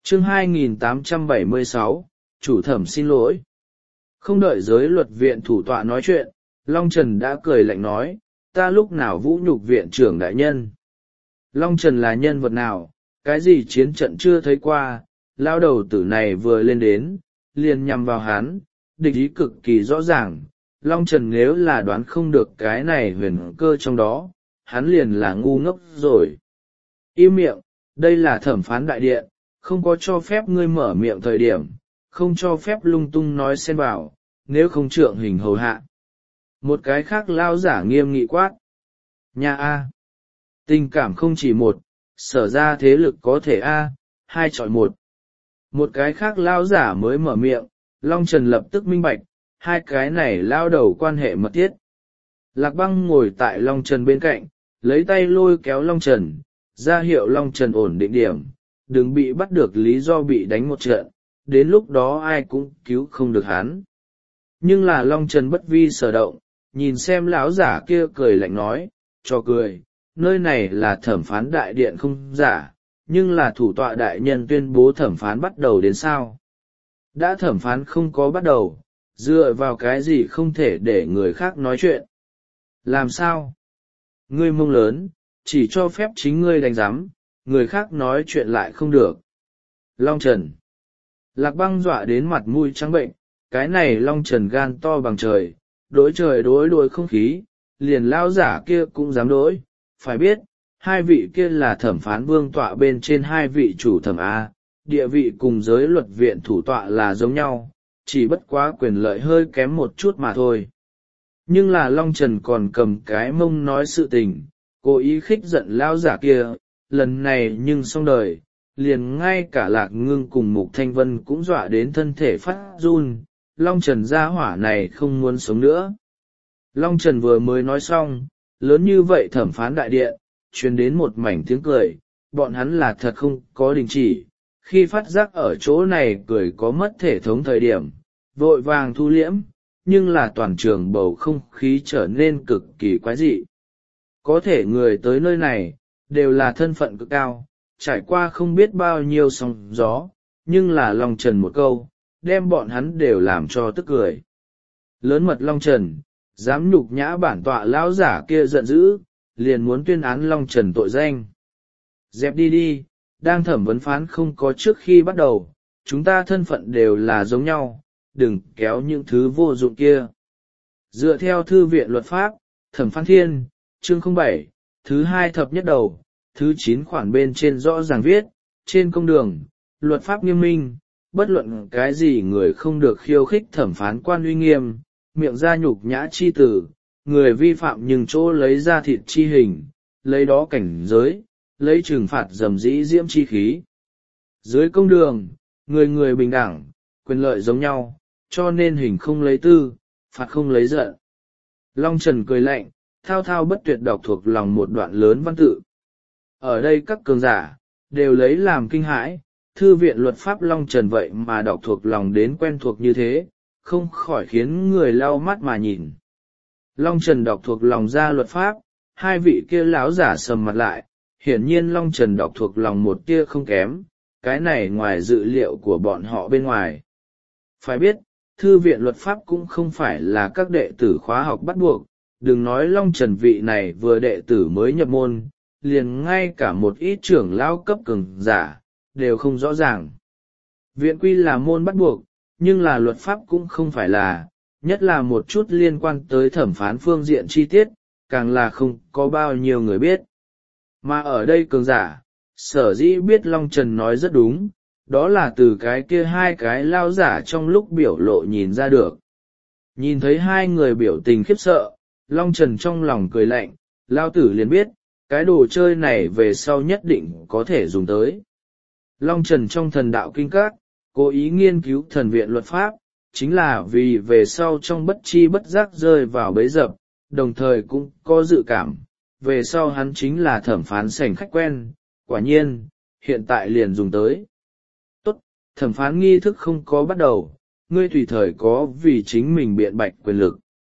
Chương 2876, chủ thẩm xin lỗi. Không đợi giới luật viện thủ tọa nói chuyện, Long Trần đã cười lạnh nói, ta lúc nào vũ nhục viện trưởng đại nhân. Long Trần là nhân vật nào, cái gì chiến trận chưa thấy qua, lao đầu tử này vừa lên đến, liền nhằm vào hắn, địch ý cực kỳ rõ ràng. Long Trần nếu là đoán không được cái này huyền cơ trong đó, hắn liền là ngu ngốc rồi. Im miệng, đây là thẩm phán đại điện, không có cho phép ngươi mở miệng thời điểm, không cho phép lung tung nói xen vào, nếu không trượng hình hầu hạ. Một cái khác lao giả nghiêm nghị quát. Nhà A. Tình cảm không chỉ một, sở ra thế lực có thể A, hai chọi một. Một cái khác lao giả mới mở miệng, Long Trần lập tức minh bạch, hai cái này lao đầu quan hệ mật thiết. Lạc Băng ngồi tại Long Trần bên cạnh, lấy tay lôi kéo Long Trần, ra hiệu Long Trần ổn định điểm, đừng bị bắt được lý do bị đánh một trận, đến lúc đó ai cũng cứu không được hắn. Nhưng là Long Trần bất vi sở động, nhìn xem lão giả kia cười lạnh nói, cho cười, nơi này là thẩm phán đại điện không giả, nhưng là thủ tọa đại nhân tuyên bố thẩm phán bắt đầu đến sao. Đã thẩm phán không có bắt đầu, dựa vào cái gì không thể để người khác nói chuyện. Làm sao? Ngươi mông lớn, chỉ cho phép chính ngươi đánh giám, người khác nói chuyện lại không được. Long Trần. Lạc Băng dọa đến mặt mũi trắng bệnh, cái này Long Trần gan to bằng trời, đối trời đối không khí, liền lao giả kia cũng dám đối. Phải biết, hai vị kia là thẩm phán vương tọa bên trên hai vị chủ thẩm A, địa vị cùng giới luật viện thủ tọa là giống nhau, chỉ bất quá quyền lợi hơi kém một chút mà thôi. Nhưng là Long Trần còn cầm cái mông nói sự tình, cố ý khích giận lao giả kia, lần này nhưng xong đời, liền ngay cả Lạc Ngưng cùng Mục Thanh Vân cũng dọa đến thân thể phát run, Long Trần gia hỏa này không muốn sống nữa. Long Trần vừa mới nói xong, lớn như vậy thẩm phán đại điện, truyền đến một mảnh tiếng cười, bọn hắn là thật không có đình chỉ, khi phát giác ở chỗ này cười có mất thể thống thời điểm, vội vàng thu liễm, nhưng là toàn trường bầu không khí trở nên cực kỳ quái dị. Có thể người tới nơi này, đều là thân phận cực cao, trải qua không biết bao nhiêu sóng gió, nhưng là Long Trần một câu, đem bọn hắn đều làm cho tức cười. Lớn mật Long Trần, dám nhục nhã bản tọa lão giả kia giận dữ, liền muốn tuyên án Long Trần tội danh. Dẹp đi đi, đang thẩm vấn phán không có trước khi bắt đầu, chúng ta thân phận đều là giống nhau, đừng kéo những thứ vô dụng kia. Dựa theo thư viện luật pháp, thẩm phán thiên, chương 07, thứ 2 thập nhất đầu, thứ 9 khoản bên trên rõ ràng viết, trên công đường, luật pháp nghiêm minh, bất luận cái gì người không được khiêu khích thẩm phán quan uy nghiêm, miệng ra nhục nhã chi tử, người vi phạm nhưng chỗ lấy ra thịt chi hình, lấy đó cảnh giới, lấy trừng phạt dầm dĩ diễm chi khí. Dưới công đường, người người bình đẳng, quyền lợi giống nhau, cho nên hình không lấy tư, phạt không lấy giận. Long Trần cười lạnh, thao thao bất tuyệt đọc thuộc lòng một đoạn lớn văn tự. Ở đây các cường giả, đều lấy làm kinh hãi, thư viện luật pháp Long Trần vậy mà đọc thuộc lòng đến quen thuộc như thế, không khỏi khiến người lau mắt mà nhìn. Long Trần đọc thuộc lòng ra luật pháp, hai vị kia lão giả sầm mặt lại, hiển nhiên Long Trần đọc thuộc lòng một tia không kém, cái này ngoài dự liệu của bọn họ bên ngoài. Phải biết, thư viện luật pháp cũng không phải là các đệ tử khóa học bắt buộc, đừng nói Long Trần vị này vừa đệ tử mới nhập môn, liền ngay cả một ít trưởng lão cấp cường giả, đều không rõ ràng. Viện quy là môn bắt buộc, nhưng là luật pháp cũng không phải là, nhất là một chút liên quan tới thẩm phán phương diện chi tiết, càng là không có bao nhiêu người biết. Mà ở đây cường giả, sở dĩ biết Long Trần nói rất đúng, đó là từ cái kia hai cái lao giả trong lúc biểu lộ nhìn ra được. Nhìn thấy hai người biểu tình khiếp sợ, Long Trần trong lòng cười lạnh, lao tử liền biết, cái đồ chơi này về sau nhất định có thể dùng tới. Long Trần trong thần đạo kinh các, cố ý nghiên cứu thần viện luật pháp, chính là vì về sau trong bất chi bất giác rơi vào bẫy dập, đồng thời cũng có dự cảm, về sau hắn chính là thẩm phán sảnh khách quen, quả nhiên, hiện tại liền dùng tới. Tốt, thẩm phán nghi thức không có bắt đầu, ngươi tùy thời có vì chính mình biện bạch quyền lực.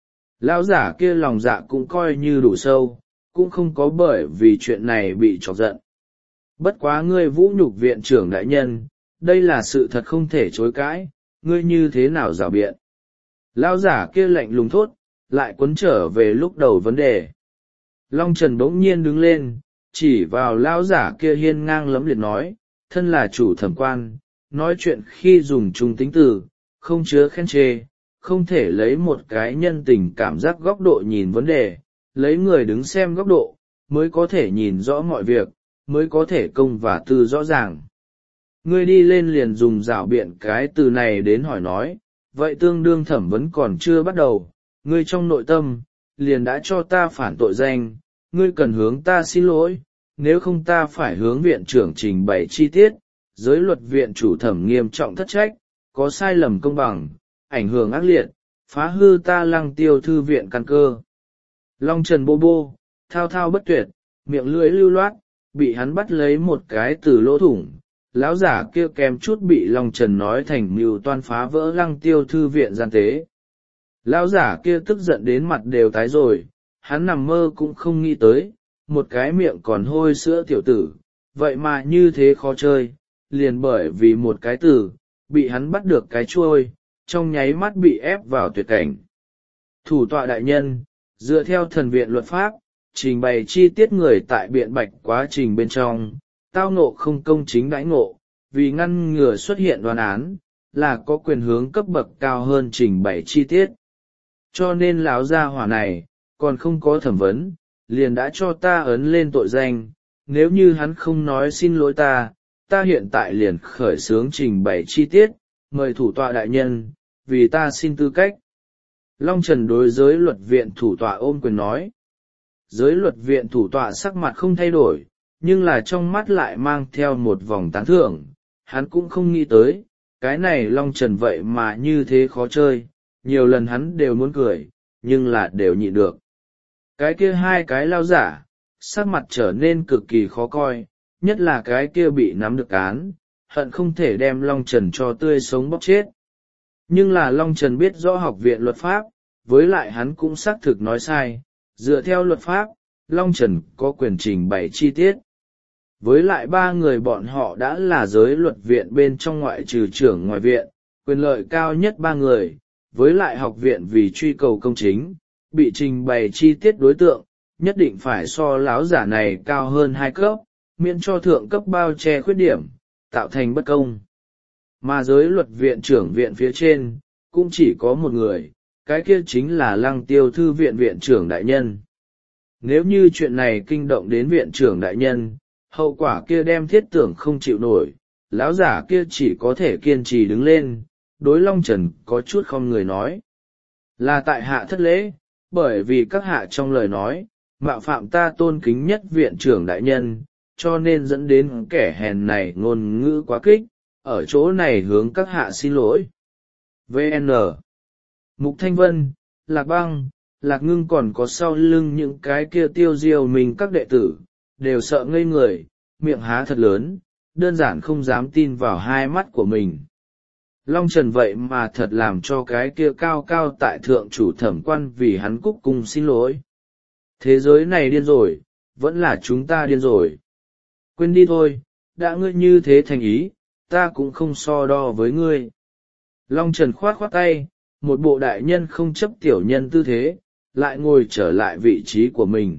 Lão giả kia lòng dạ cũng coi như đủ sâu, cũng không có bởi vì chuyện này bị chọc giận. Bất quá ngươi vũ nhục viện trưởng đại nhân, đây là sự thật không thể chối cãi, ngươi như thế nào rảo biện. Lão giả kia lạnh lùng thốt, lại quấn trở về lúc đầu vấn đề. Long Trần bỗng nhiên đứng lên, chỉ vào lão giả kia hiên ngang lẫm liệt nói, thân là chủ thẩm quan, nói chuyện khi dùng trung tính từ, không chứa khen chê, không thể lấy một cái nhân tình cảm giác góc độ nhìn vấn đề, lấy người đứng xem góc độ, mới có thể nhìn rõ mọi việc, mới có thể công và tư rõ ràng. Ngươi đi lên liền dùng rảo biện cái từ này đến hỏi nói, vậy tương đương thẩm vấn còn chưa bắt đầu, ngươi trong nội tâm, liền đã cho ta phản tội danh, ngươi cần hướng ta xin lỗi, nếu không ta phải hướng viện trưởng trình bày chi tiết, giới luật viện chủ thẩm nghiêm trọng thất trách, có sai lầm công bằng, ảnh hưởng ác liệt, phá hư ta Lăng Tiêu thư viện căn cơ. Long Trần bô bô, thao thao bất tuyệt, miệng lưỡi lưu loát, bị hắn bắt lấy một cái từ lỗ thủng. Lão giả kia kèm chút bị Long Trần nói thành mưu toan phá vỡ Lăng Tiêu thư viện gian tế. Lão giả kia tức giận đến mặt đều tái rồi, hắn nằm mơ cũng không nghĩ tới, một cái miệng còn hôi sữa tiểu tử, vậy mà như thế khó chơi, liền bởi vì một cái từ, bị hắn bắt được cái chuôi, trong nháy mắt bị ép vào tuyệt cảnh. Thủ tọa đại nhân, dựa theo thần viện luật pháp, trình bày chi tiết người tại biện bạch quá trình bên trong, tao ngộ không công chính đãi ngộ, vì ngăn ngừa xuất hiện đoán án, là có quyền hướng cấp bậc cao hơn trình bày chi tiết. Cho nên lão gia hỏa này, còn không có thẩm vấn, liền đã cho ta ấn lên tội danh, nếu như hắn không nói xin lỗi ta hiện tại liền khởi xướng trình bày chi tiết, mời thủ tọa đại nhân, vì ta xin tư cách. Long Trần đối giới luật viện thủ tọa ôm quyền nói. Giới luật viện thủ tọa sắc mặt không thay đổi, nhưng là trong mắt lại mang theo một vòng tán thưởng, hắn cũng không nghĩ tới, cái này Long Trần vậy mà như thế khó chơi, nhiều lần hắn đều muốn cười, nhưng là đều nhịn được. Cái kia hai cái lao giả, sắc mặt trở nên cực kỳ khó coi, nhất là cái kia bị nắm được án, hận không thể đem Long Trần cho tươi sống bóc chết. Nhưng là Long Trần biết rõ học viện luật pháp, với lại hắn cũng xác thực nói sai, dựa theo luật pháp, Long Trần có quyền trình bày chi tiết. Với lại ba người bọn họ đã là giới luật viện bên trong ngoại trừ trưởng ngoài viện, quyền lợi cao nhất ba người, với lại học viện vì truy cầu công chính, bị trình bày chi tiết đối tượng, nhất định phải so láo giả này cao hơn 2 cấp, miễn cho thượng cấp bao che khuyết điểm, tạo thành bất công. Mà giới luật viện trưởng viện phía trên, cũng chỉ có một người, cái kia chính là Lăng Tiêu thư viện viện trưởng đại nhân. Nếu như chuyện này kinh động đến viện trưởng đại nhân, hậu quả kia đem thiết tưởng không chịu nổi, lão giả kia chỉ có thể kiên trì đứng lên, đối Long Trần có chút không người nói. Là tại hạ thất lễ, bởi vì các hạ trong lời nói, mạo phạm ta tôn kính nhất viện trưởng đại nhân, cho nên dẫn đến kẻ hèn này ngôn ngữ quá kích, ở chỗ này hướng các hạ xin lỗi. VN Mục Thanh Vân, Lạc Băng, Lạc Ngưng còn có sau lưng những cái kia tiêu diêu mình các đệ tử, đều sợ ngây người, miệng há thật lớn, đơn giản không dám tin vào hai mắt của mình. Long Trần vậy mà thật làm cho cái kia cao cao tại thượng chủ thẩm quan vì hắn cúc cung xin lỗi. Thế giới này điên rồi, vẫn là chúng ta điên rồi. Quên đi thôi, đã ngươi như thế thành ý, ta cũng không so đo với ngươi. Long Trần khoát khoát tay, một bộ đại nhân không chấp tiểu nhân tư thế, lại ngồi trở lại vị trí của mình.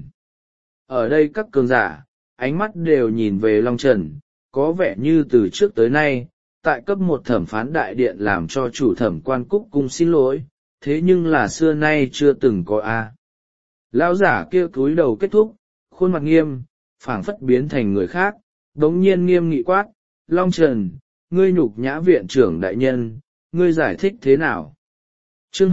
Ở đây các cường giả, ánh mắt đều nhìn về Long Trần, có vẻ như từ trước tới nay, tại cấp một thẩm phán đại điện làm cho chủ thẩm quan cúc cung xin lỗi, thế nhưng là xưa nay chưa từng có a. Lão giả kia cúi đầu kết thúc, khuôn mặt nghiêm, phảng phất biến thành người khác, đống nhiên nghiêm nghị quát, Long Trần, ngươi nhục nhã viện trưởng đại nhân, ngươi giải thích thế nào? Chương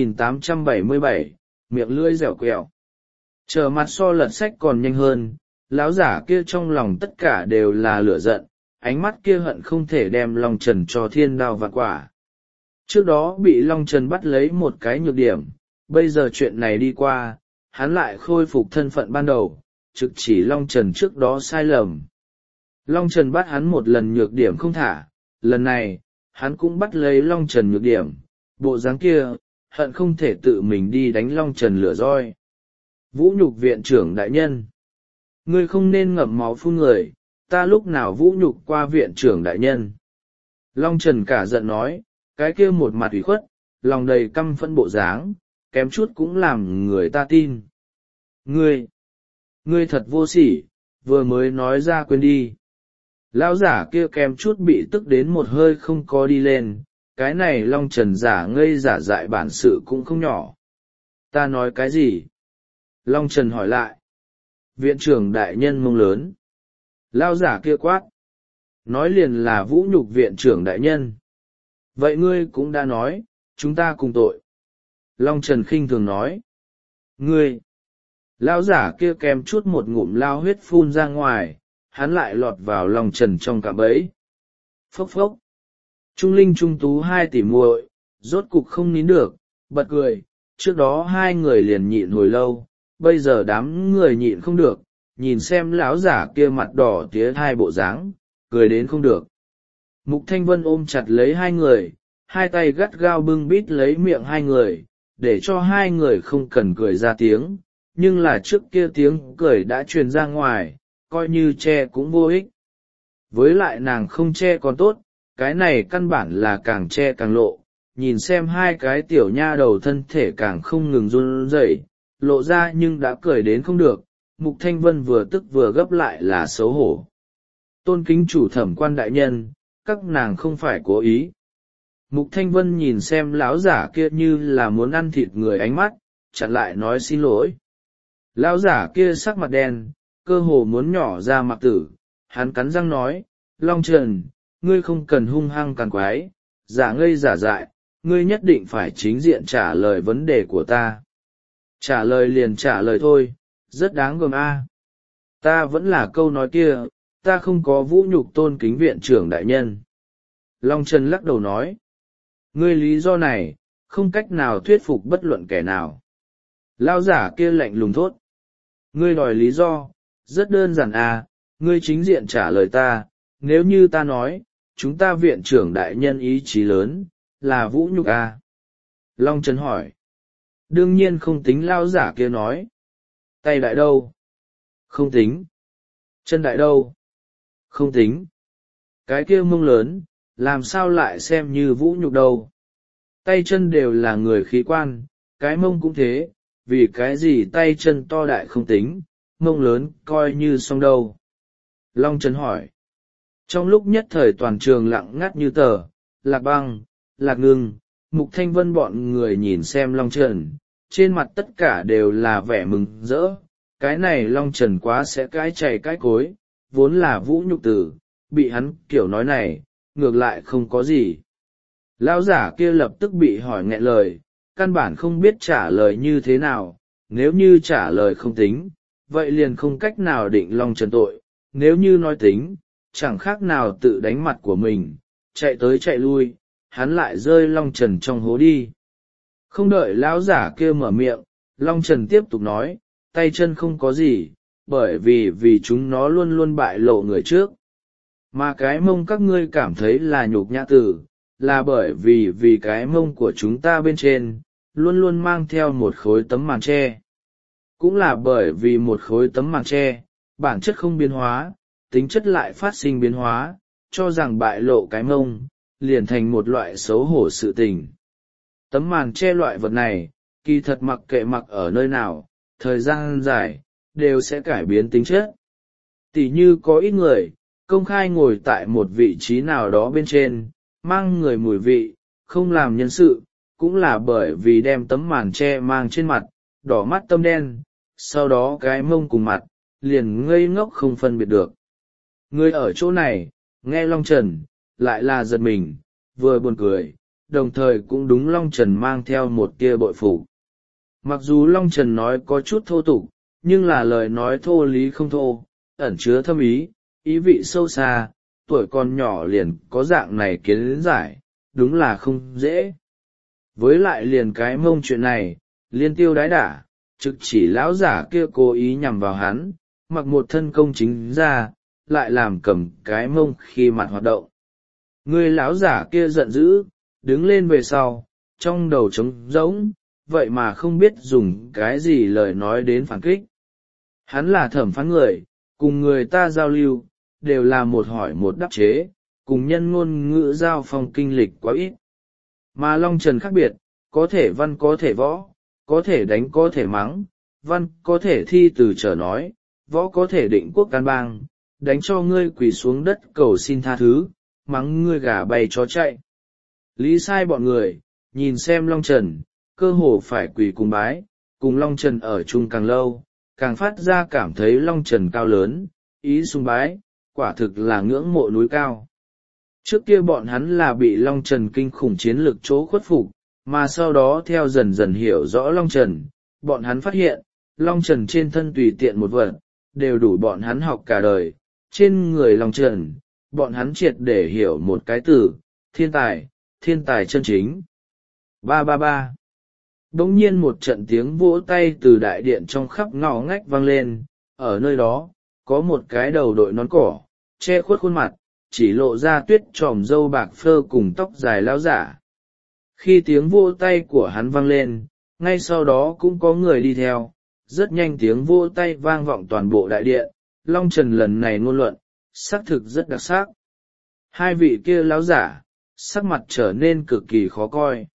2877, miệng lưỡi dẻo quẹo. Trở mặt so lật sách còn nhanh hơn, lão giả kia trong lòng tất cả đều là lửa giận, ánh mắt kia hận không thể đem Long Trần cho thiên đao vạn quả. Trước đó bị Long Trần bắt lấy một cái nhược điểm, bây giờ chuyện này đi qua, hắn lại khôi phục thân phận ban đầu, trực chỉ Long Trần trước đó sai lầm. Long Trần bắt hắn một lần nhược điểm không thả, lần này, hắn cũng bắt lấy Long Trần nhược điểm, bộ dáng kia, hận không thể tự mình đi đánh Long Trần lửa roi. Vũ nhục viện trưởng đại nhân, ngươi không nên ngậm máu phun người, ta lúc nào vũ nhục qua viện trưởng đại nhân. Long Trần cả giận nói, cái kia một mặt ủy khuất, lòng đầy căm phẫn bộ dáng, kém chút cũng làm người ta tin. Ngươi thật vô sỉ, vừa mới nói ra quên đi. Lão giả kia kém chút bị tức đến một hơi không có đi lên, cái này Long Trần giả ngây giả dại bản sự cũng không nhỏ. Ta nói cái gì? Long Trần hỏi lại. Viện trưởng đại nhân mông lớn. Lão giả kia quát. Nói liền là vũ nhục viện trưởng đại nhân. Vậy ngươi cũng đã nói, chúng ta cùng tội. Long Trần khinh thường nói. Ngươi! Lão giả kia kèm chút một ngụm lao huyết phun ra ngoài, hắn lại lọt vào Long Trần trong cạm bẫy. Phốc phốc! Trung Linh Trung Tú hai tỷ muội, rốt cục không nín được, bật cười, trước đó hai người liền nhịn hồi lâu, bây giờ đám người nhịn không được, nhìn xem lão giả kia mặt đỏ tía hai bộ dáng, cười đến không được. Mục Thanh Vân ôm chặt lấy hai người, hai tay gắt gao bưng bít lấy miệng hai người, để cho hai người không cần cười ra tiếng, nhưng là trước kia tiếng cười đã truyền ra ngoài, coi như che cũng vô ích. Với lại nàng không che còn tốt, cái này căn bản là càng che càng lộ, nhìn xem hai cái tiểu nha đầu thân thể càng không ngừng run rẩy, lộ ra nhưng đã cười đến không được. Mục Thanh Vân vừa tức vừa gấp lại là xấu hổ. Tôn kính chủ thẩm quan đại nhân, các nàng không phải cố ý. Mục Thanh Vân nhìn xem lão giả kia như là muốn ăn thịt người ánh mắt, chặn lại nói xin lỗi. Lão giả kia sắc mặt đen, cơ hồ muốn nhỏ ra mặt tử, hắn cắn răng nói, Long Trần, ngươi không cần hung hăng càn quái, giả ngây giả dại, ngươi nhất định phải chính diện trả lời vấn đề của ta. Trả lời liền trả lời thôi, rất đáng gờm a. Ta vẫn là câu nói kia, ta không có vũ nhục tôn kính viện trưởng đại nhân. Long Trần lắc đầu nói, ngươi lý do này, không cách nào thuyết phục bất luận kẻ nào. Lão giả kia lạnh lùng thốt, ngươi đòi lý do, rất đơn giản à, ngươi chính diện trả lời ta, nếu như ta nói, chúng ta viện trưởng đại nhân ý chí lớn, là vũ nhục à. Long Trần hỏi, đương nhiên không tính lão giả kia nói, tay đại đâu? Không tính. Chân đại đâu? Không tính. Cái kia mông lớn, làm sao lại xem như vũ nhục đâu? Tay chân đều là người khí quan, cái mông cũng thế, vì cái gì tay chân to đại không tính, mông lớn coi như xong đâu. Long Trần hỏi. Trong lúc nhất thời toàn trường lặng ngắt như tờ, Lạc Băng, Lạc Ngưng, Mục Thanh Vân bọn người nhìn xem Long Trần, trên mặt tất cả đều là vẻ mừng rỡ. Cái này Long Trần quá sẽ cái chày cái cối, vốn là vũ nhục tử, bị hắn kiểu nói này, ngược lại không có gì. Lão giả kia lập tức bị hỏi nghẹn lời, căn bản không biết trả lời như thế nào, nếu như trả lời không tính, vậy liền không cách nào định Long Trần tội, nếu như nói tính, chẳng khác nào tự đánh mặt của mình, chạy tới chạy lui, hắn lại rơi Long Trần trong hố đi. Không đợi lão giả kia mở miệng, Long Trần tiếp tục nói, tay chân không có gì, bởi vì chúng nó luôn luôn bại lộ người trước. Mà cái mông các ngươi cảm thấy là nhục nhã tử, là bởi vì cái mông của chúng ta bên trên, luôn luôn mang theo một khối tấm màn tre. Cũng là bởi vì một khối tấm màn tre, bản chất không biến hóa, tính chất lại phát sinh biến hóa, cho rằng bại lộ cái mông, liền thành một loại xấu hổ sự tình. Tấm màn che loại vật này, kỳ thật mặc kệ mặc ở nơi nào, thời gian dài, đều sẽ cải biến tính chất. Tỉ như có ít người, công khai ngồi tại một vị trí nào đó bên trên, mang người mùi vị, không làm nhân sự, cũng là bởi vì đem tấm màn che mang trên mặt, đỏ mắt tâm đen, sau đó cái mông cùng mặt, liền ngây ngốc không phân biệt được. Người ở chỗ này, nghe Long Trần, lại là giật mình, vừa buồn cười, đồng thời cũng đúng Long Trần mang theo một tia bội phục. Mặc dù Long Trần nói có chút thô tục, nhưng là lời nói thô lý không thô, ẩn chứa thâm ý, ý vị sâu xa, tuổi còn nhỏ liền có dạng này kiến giải, đúng là không dễ. Với lại liền cái mông chuyện này, liên tiêu đái đả, trực chỉ lão giả kia cố ý nhằm vào hắn, mặc một thân công chính ra, lại làm cầm cái mông khi mặt hoạt động. Người lão giả kia giận dữ, đứng lên về sau, trong đầu trống rỗng, vậy mà không biết dùng cái gì lời nói đến phản kích. Hắn là thẩm phán người, cùng người ta giao lưu, đều là một hỏi một đáp chế, cùng nhân ngôn ngữ giao phong kinh lịch quá ít. Mà Long Trần khác biệt, có thể văn có thể võ, có thể đánh có thể mắng, văn có thể thi từ trở nói, võ có thể định quốc can bang, đánh cho ngươi quỳ xuống đất cầu xin tha thứ, mắng ngươi gà bay chó chạy. Lý Sai bọn người, nhìn xem Long Trần, cơ hồ phải quỳ cùng bái, cùng Long Trần ở chung càng lâu, càng phát ra cảm thấy Long Trần cao lớn, ý sùng bái, quả thực là ngưỡng mộ núi cao. Trước kia bọn hắn là bị Long Trần kinh khủng chiến lược chỗ khuất phục, mà sau đó theo dần dần hiểu rõ Long Trần, bọn hắn phát hiện, Long Trần trên thân tùy tiện một vật, đều đủ bọn hắn học cả đời. Trên người Long Trần, bọn hắn triệt để hiểu một cái từ, thiên tài chân chính. Ba ba ba. Bỗng nhiên một trận tiếng vỗ tay từ đại điện trong khắp ngõ ngách vang lên, ở nơi đó, có một cái đầu đội nón cỏ, che khuất khuôn mặt, chỉ lộ ra tuyết tròm râu bạc phơ cùng tóc dài lão giả. Khi tiếng vỗ tay của hắn vang lên, ngay sau đó cũng có người đi theo, rất nhanh tiếng vỗ tay vang vọng toàn bộ đại điện. Long Trần lần này ngôn luận, xác thực rất đặc sắc. Hai vị kia lão giả, sắc mặt trở nên cực kỳ khó coi.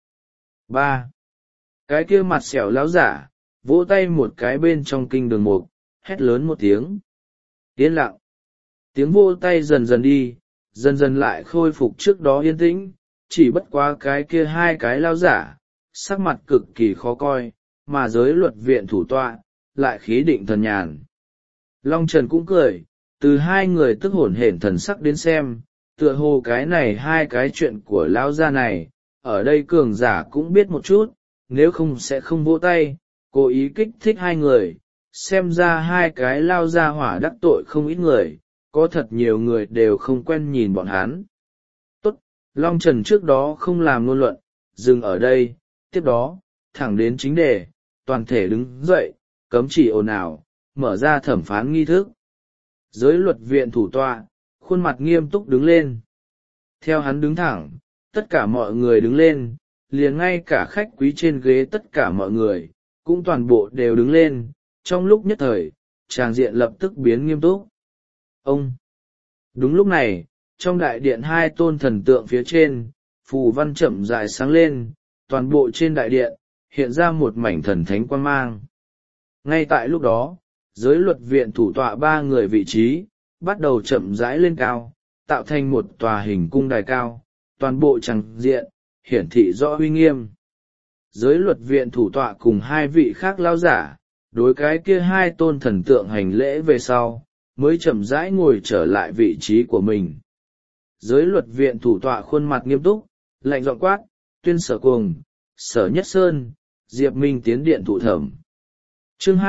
Ba. Cái kia mặt xẻo lão giả, vỗ tay một cái bên trong kinh đường mục, hét lớn một tiếng. Yên lặng. Tiếng vỗ tay dần dần đi, dần dần lại khôi phục trước đó yên tĩnh, chỉ bất quá cái kia hai cái lão giả, sắc mặt cực kỳ khó coi, mà giới luật viện thủ tọa, lại khí định thần nhàn. Long Trần cũng cười, từ hai người tức hổn hển thần sắc đến xem, tựa hồ cái này hai cái chuyện của lão gia này, ở đây cường giả cũng biết một chút, nếu không sẽ không vỗ tay, cố ý kích thích hai người, xem ra hai cái lao gia hỏa đắc tội không ít người, có thật nhiều người đều không quen nhìn bọn hắn. Tốt, Long Trần trước đó không làm ngôn luận, dừng ở đây, tiếp đó, thẳng đến chính đề, toàn thể đứng dậy, cấm chỉ ồn ào, mở ra thẩm phán nghi thức. Giới luật viện thủ tọa, khuôn mặt nghiêm túc đứng lên. Theo hắn đứng thẳng, tất cả mọi người đứng lên, liền ngay cả khách quý trên ghế tất cả mọi người, cũng toàn bộ đều đứng lên. Trong lúc nhất thời, tràng diện lập tức biến nghiêm túc. Ông! Đúng lúc này, trong đại điện hai tôn thần tượng phía trên, phù văn chậm rãi sáng lên, toàn bộ trên đại điện, hiện ra một mảnh thần thánh quang mang. Ngay tại lúc đó, giới luật viện thủ tọa ba người vị trí, bắt đầu chậm rãi lên cao, tạo thành một tòa hình cung đài cao, toàn bộ tràng diện, hiển thị rõ uy nghiêm. Giới luật viện thủ tọa cùng hai vị khác lao giả, đối cái kia hai tôn thần tượng hành lễ về sau, mới chậm rãi ngồi trở lại vị trí của mình. Giới luật viện thủ tọa khuôn mặt nghiêm túc, lạnh giọng quát, tuyên Sở Cùng, Sở Nhất Sơn, Diệp Minh tiến điện thụ thẩm. Chương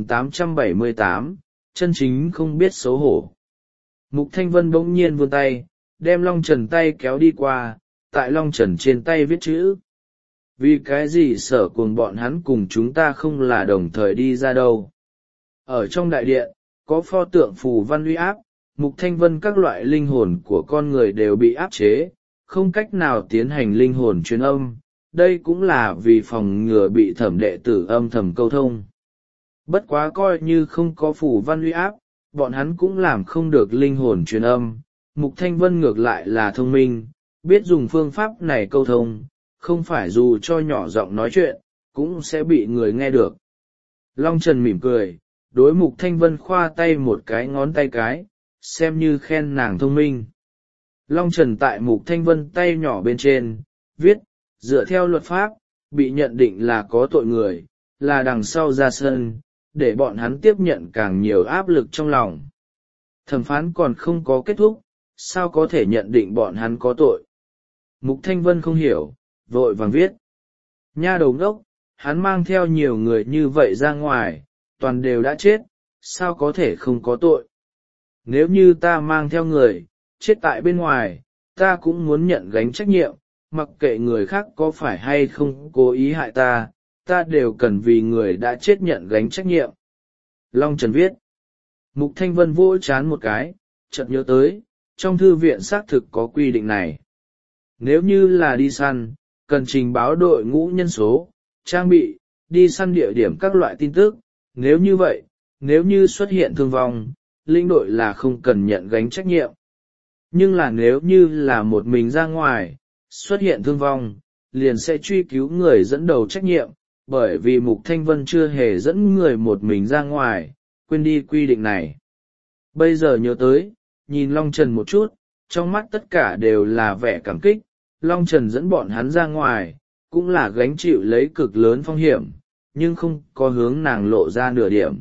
2878, chân chính không biết xấu hổ. Mục Thanh Vân bỗng nhiên vươn tay, đem Long Trần tay kéo đi qua, tại Long Trần trên tay viết chữ. Vì cái gì Sở Cùng bọn hắn cùng chúng ta không là đồng thời đi ra đâu? Ở trong đại điện, có pho tượng phù văn uy áp, Mục Thanh Vân các loại linh hồn của con người đều bị áp chế, không cách nào tiến hành linh hồn truyền âm. Đây cũng là vì phòng ngừa bị thẩm đệ tử âm thầm câu thông. Bất quá coi như không có phù văn uy áp, bọn hắn cũng làm không được linh hồn truyền âm. Mục Thanh Vân ngược lại là thông minh, biết dùng phương pháp này câu thông, không phải dù cho nhỏ giọng nói chuyện, cũng sẽ bị người nghe được. Long Trần mỉm cười, đối Mục Thanh Vân khoa tay một cái ngón tay cái, xem như khen nàng thông minh. Long Trần tại Mục Thanh Vân tay nhỏ bên trên, viết, dựa theo luật pháp, bị nhận định là có tội người, là đằng sau ra sân, để bọn hắn tiếp nhận càng nhiều áp lực trong lòng. Thẩm phán còn không có kết thúc, sao có thể nhận định bọn hắn có tội? Mục Thanh Vân không hiểu, vội vàng viết. Nha đầu ngốc, hắn mang theo nhiều người như vậy ra ngoài, toàn đều đã chết, sao có thể không có tội? Nếu như ta mang theo người, chết tại bên ngoài, ta cũng muốn nhận gánh trách nhiệm, mặc kệ người khác có phải hay không cố ý hại ta, ta đều cần vì người đã chết nhận gánh trách nhiệm. Long Trần viết. Mục Thanh Vân vỗ chán một cái, chợt nhớ tới, trong thư viện xác thực có quy định này. Nếu như là đi săn, cần trình báo đội ngũ nhân số, trang bị, đi săn địa điểm các loại tin tức. Nếu như vậy, nếu như xuất hiện thương vong, lĩnh đội là không cần nhận gánh trách nhiệm. Nhưng là nếu như là một mình ra ngoài xuất hiện thương vong liền sẽ truy cứu người dẫn đầu trách nhiệm, bởi vì Mục Thanh Vân chưa hề dẫn người một mình ra ngoài, quên đi quy định này. Bây giờ nhớ tới, nhìn Long Trần một chút, trong mắt tất cả đều là vẻ cảm kích. Long Trần dẫn bọn hắn ra ngoài, cũng là gánh chịu lấy cực lớn phong hiểm, nhưng không có hướng nàng lộ ra nửa điểm.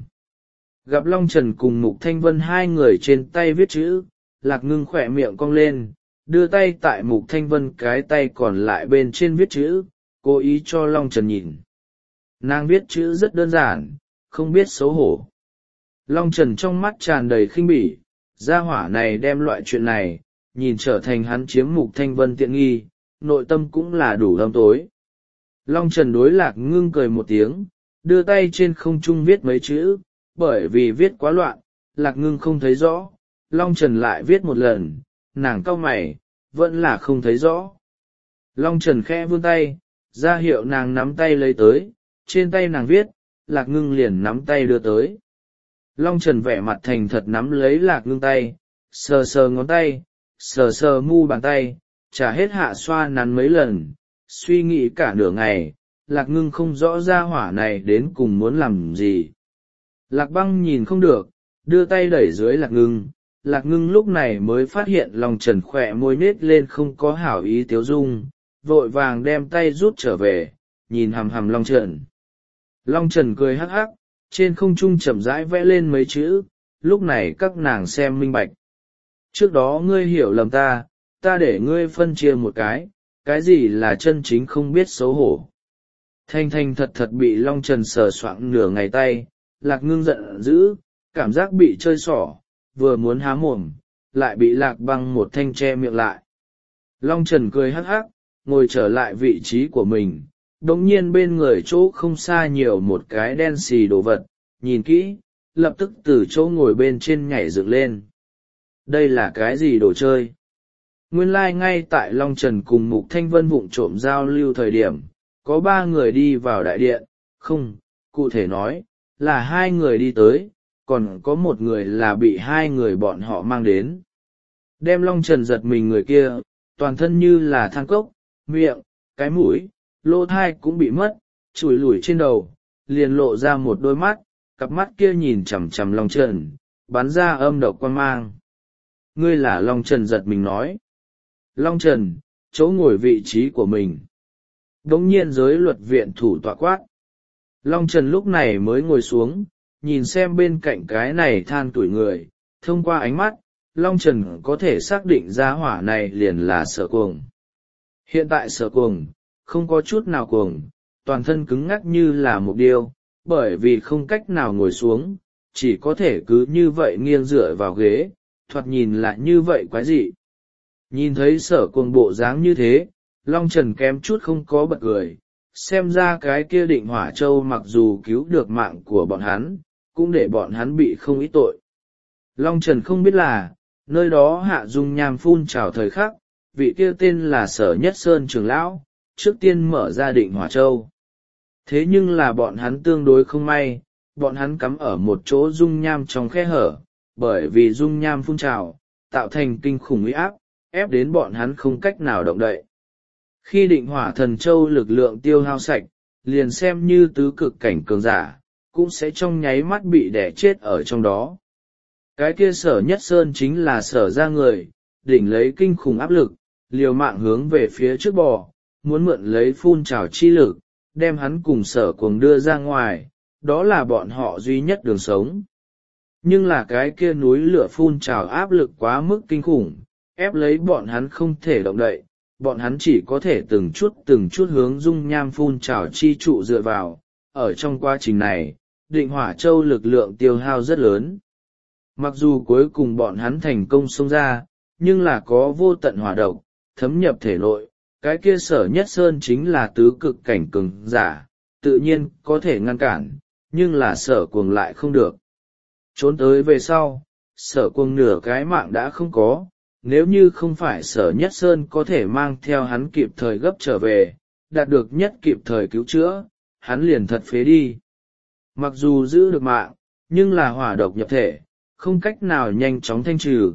Gặp Long Trần cùng Mục Thanh Vân hai người trên tay viết chữ, Lạc Ngưng khỏe miệng cong lên, đưa tay tại Mục Thanh Vân cái tay còn lại bên trên viết chữ, cố ý cho Long Trần nhìn. Nàng viết chữ rất đơn giản, không biết xấu hổ. Long Trần trong mắt tràn đầy khinh bỉ, gia hỏa này đem loại chuyện này, nhìn trở thành hắn chiếm Mục Thanh Vân tiện nghi, nội tâm cũng là đủ âm tối. Long Trần đối Lạc Ngưng cười một tiếng, đưa tay trên không trung viết mấy chữ, bởi vì viết quá loạn, Lạc Ngưng không thấy rõ, Long Trần lại viết một lần, nàng cau mày, vẫn là không thấy rõ. Long Trần khẽ vươn tay, ra hiệu nàng nắm tay lấy tới, trên tay nàng viết, Lạc Ngưng liền nắm tay đưa tới. Long Trần vẻ mặt thành thật nắm lấy Lạc Ngưng tay, sờ sờ ngón tay, sờ sờ mu bàn tay, chả hết hạ xoa nắn mấy lần, suy nghĩ cả nửa ngày, Lạc Ngưng không rõ ra hỏa này đến cùng muốn làm gì. Lạc Băng nhìn không được, đưa tay đẩy dưới Lạc Ngưng. Lạc Ngưng lúc này mới phát hiện Long Trần khỏe môi nết lên không có hảo ý tiếu dung, vội vàng đem tay rút trở về, nhìn hằm hằm Long Trần. Long Trần cười hắc hắc, trên không trung chậm rãi vẽ lên mấy chữ, lúc này các nàng xem minh bạch. Trước đó ngươi hiểu lầm ta để ngươi phân chia một cái gì là chân chính không biết xấu hổ. Thanh thanh thật thật bị Long Trần sờ soạng nửa ngày tay, Lạc Ngưng giận dữ, cảm giác bị chơi xỏ, vừa muốn há mồm, lại bị Lạc Băng một thanh che miệng lại. Long Trần cười hắc hắc, ngồi trở lại vị trí của mình, đống nhiên bên người chỗ không xa nhiều một cái đen xì đồ vật, nhìn kỹ, lập tức từ chỗ ngồi bên trên nhảy dựng lên. Đây là cái gì đồ chơi? Nguyên lai ngay tại Long Trần cùng Mục Thanh Vân vụng trộm giao lưu thời điểm, có 3 người đi vào đại điện, không, cụ thể nói, là 2 người đi tới, còn có 1 người là bị 2 người bọn họ mang đến. Đem Long Trần giật mình người kia, toàn thân như là than cốc, miệng, cái mũi, lỗ tai cũng bị mất, chùi lủi trên đầu, liền lộ ra một đôi mắt, cặp mắt kia nhìn chằm chằm Long Trần, bắn ra âm độc quan mang. Ngươi là Long Trần giật mình nói. Long Trần, chỗ ngồi vị trí của mình. Đống nhiên giới luật viện thủ tọa quát. Long Trần lúc này mới ngồi xuống, nhìn xem bên cạnh cái này than tuổi người, thông qua ánh mắt, Long Trần có thể xác định ra hỏa này liền là Sở Cuồng. Hiện tại Sở Cuồng, không có chút nào cuồng, toàn thân cứng ngắc như là một điêu, bởi vì không cách nào ngồi xuống, chỉ có thể cứ như vậy nghiêng dựa vào ghế, thoạt nhìn lại như vậy quái dị. Nhìn thấy Sở Cuồng bộ dáng như thế, Long Trần kém chút không có bật cười, xem ra cái kia Định Hỏa Châu mặc dù cứu được mạng của bọn hắn, cũng để bọn hắn bị không ít tội. Long Trần không biết là, nơi đó hạ dung nham phun trào thời khắc, vị kia tên là Sở Nhất Sơn trưởng lão, trước tiên mở ra Định Hỏa Châu. Thế nhưng là bọn hắn tương đối không may, bọn hắn cắm ở một chỗ dung nham trong khe hở, bởi vì dung nham phun trào, tạo thành kinh khủng uy áp, ép đến bọn hắn không cách nào động đậy. Khi Định Hỏa Thần Châu lực lượng tiêu hao sạch, liền xem như tứ cực cảnh cường giả, cũng sẽ trong nháy mắt bị đẻ chết ở trong đó. Cái kia Sở Nhất Sơn chính là Sở ra người, đỉnh lấy kinh khủng áp lực, liều mạng hướng về phía trước bò, muốn mượn lấy phun trào chi lực, đem hắn cùng Sở Cuồng đưa ra ngoài, đó là bọn họ duy nhất đường sống. Nhưng là cái kia núi lửa phun trào áp lực quá mức kinh khủng, ép lấy bọn hắn không thể động đậy, bọn hắn chỉ có thể từng chút hướng dung nham phun trào chi trụ dựa vào. Ở trong quá trình này, Định Hỏa Châu lực lượng tiêu hao rất lớn. Mặc dù cuối cùng bọn hắn thành công xông ra, nhưng là có vô tận hỏa độc, thấm nhập thể nội, cái kia Sở Nhất Sơn chính là tứ cực cảnh cường giả, tự nhiên có thể ngăn cản, nhưng là Sở Cuồng lại không được. Trốn tới về sau, Sở Cuồng nửa cái mạng đã không có, nếu như không phải Sở Nhất Sơn có thể mang theo hắn kịp thời gấp trở về, đạt được nhất kịp thời cứu chữa, hắn liền thật phế đi. Mặc dù giữ được mạng, nhưng là hỏa độc nhập thể, không cách nào nhanh chóng thanh trừ,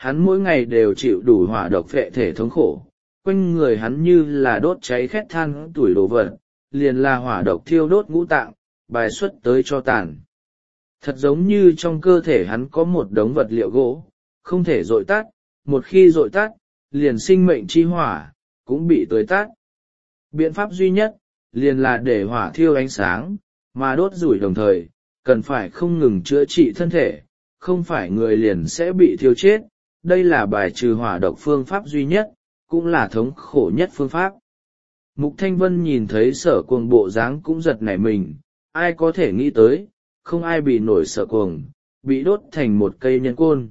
hắn mỗi ngày đều chịu đủ hỏa độc phệ thể thống khổ, quanh người hắn như là đốt cháy khét than tuổi đồ vật, liền là hỏa độc thiêu đốt ngũ tạng, bài xuất tới cho tàn. Thật giống như trong cơ thể hắn có một đống vật liệu gỗ, không thể dội tắt, một khi dội tắt, liền sinh mệnh chi hỏa, cũng bị tưới tắt. Biện pháp duy nhất, liền là để hỏa thiêu ánh sáng, mà đốt rủi đồng thời, cần phải không ngừng chữa trị thân thể, không phải người liền sẽ bị thiêu chết. Đây là bài trừ hỏa độc phương pháp duy nhất, cũng là thống khổ nhất phương pháp. Mục Thanh Vân nhìn thấy Sở Cuồng bộ dáng cũng giật nảy mình, ai có thể nghĩ tới, không ai bị nổi Sở Cuồng, bị đốt thành một cây nhân côn.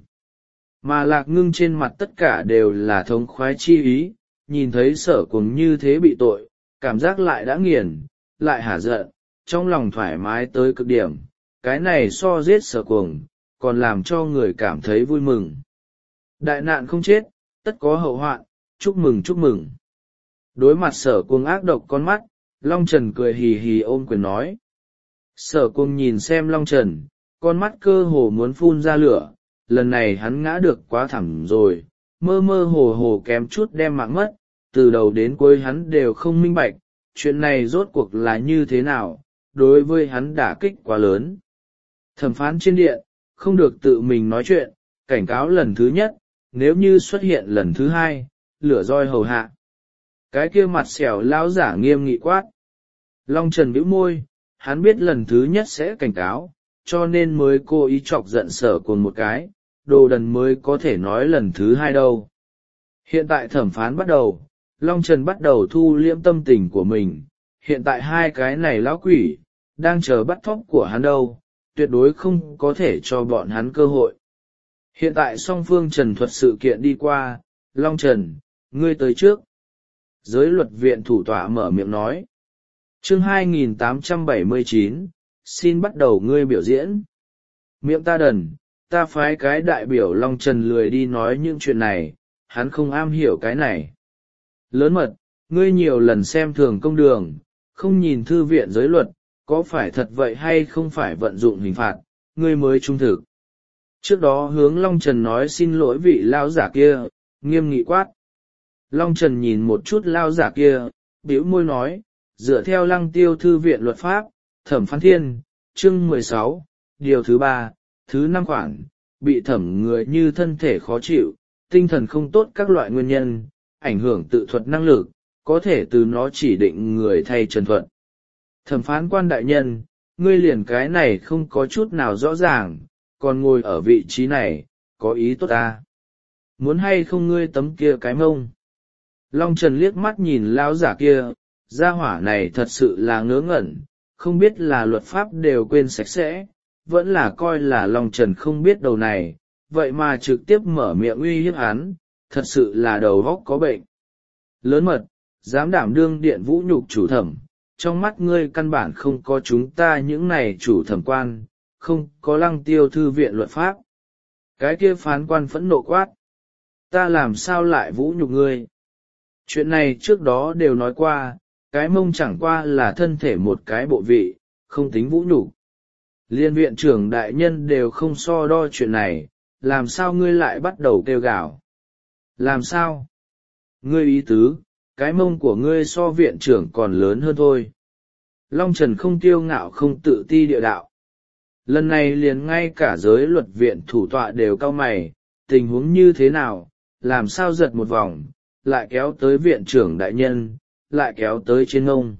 Mà Lạc Ngưng trên mặt tất cả đều là thống khoái chi ý, nhìn thấy Sở Cuồng như thế bị tội, cảm giác lại đã nghiền, lại hả giận, trong lòng thoải mái tới cực điểm, cái này so giết Sở Cuồng, còn làm cho người cảm thấy vui mừng. Đại nạn không chết, tất có hậu hoạn, chúc mừng chúc mừng. Đối mặt Sở Cuồng ác độc con mắt, Long Trần cười hì hì ôm quyền nói. Sở Cuồng nhìn xem Long Trần, con mắt cơ hồ muốn phun ra lửa, lần này hắn ngã được quá thảm rồi, mơ mơ hồ hồ kém chút đem mạng mất, từ đầu đến cuối hắn đều không minh bạch, chuyện này rốt cuộc là như thế nào, đối với hắn đả kích quá lớn. Thẩm phán trên điện, không được tự mình nói chuyện, cảnh cáo lần thứ nhất, nếu như xuất hiện lần thứ hai, lửa roi hầu hạ. Cái kia mặt xẻo lão giả nghiêm nghị quát. Long Trần bĩu môi, hắn biết lần thứ nhất sẽ cảnh cáo, cho nên mới cố ý chọc giận Sở Cuồng một cái, đồ đần mới có thể nói lần thứ hai đâu. Hiện tại thẩm phán bắt đầu, Long Trần bắt đầu thu liễm tâm tình của mình, hiện tại hai cái này lão quỷ, đang chờ bắt thóp của hắn đâu, tuyệt đối không có thể cho bọn hắn cơ hội. Hiện tại song phương trần thuật sự kiện đi qua, Long Trần, ngươi tới trước. Giới luật viện thủ tọa mở miệng nói. Chương 2879, xin bắt đầu ngươi biểu diễn. Miệng ta đần, ta phái cái đại biểu Long Trần lười đi nói những chuyện này, hắn không am hiểu cái này. Lớn mật, ngươi nhiều lần xem thường công đường, không nhìn thư viện giới luật, có phải thật vậy hay không phải vận dụng hình phạt, ngươi mới trung thực. Trước đó hướng Long Trần nói xin lỗi vị lao giả kia, nghiêm nghị quát. Long Trần nhìn một chút lao giả kia, bĩu môi nói, dựa theo Lăng Tiêu thư viện luật pháp, thẩm phán thiên, chương 16, điều thứ 3, thứ 5 khoản, bị thẩm người như thân thể khó chịu, tinh thần không tốt các loại nguyên nhân, ảnh hưởng tự thuật năng lực, có thể từ nó chỉ định người thay trần thuận. Thẩm phán quan đại nhân, ngươi liền cái này không có chút nào rõ ràng, còn ngồi ở vị trí này, có ý tốt ta. Muốn hay không ngươi tấm kia cái mông? Long Trần liếc mắt nhìn lão giả kia, gia hỏa này thật sự là ngớ ngẩn, không biết là luật pháp đều quên sạch sẽ, vẫn là coi là Long Trần không biết đầu này, vậy mà trực tiếp mở miệng uy hiếp hắn, thật sự là đầu óc có bệnh. Lớn mật, dám đảm đương điện vũ nhục chủ thẩm, trong mắt ngươi căn bản không có chúng ta những này chủ thẩm quan, không có Lăng Tiêu thư viện luật pháp. Cái kia phán quan phẫn nộ quát. Ta làm sao lại vũ nhục ngươi? Chuyện này trước đó đều nói qua, cái mông chẳng qua là thân thể một cái bộ vị, không tính vũ nhục. Liên viện trưởng đại nhân đều không so đo chuyện này, làm sao ngươi lại bắt đầu kêu gào? Làm sao? Ngươi ý tứ, cái mông của ngươi so viện trưởng còn lớn hơn thôi. Long Trần không kiêu ngạo không tự ti địa đạo. Lần này liền ngay cả giới luật viện thủ tọa đều cau mày, tình huống như thế nào, làm sao giật một vòng, lại kéo tới viện trưởng đại nhân, lại kéo tới trên mông.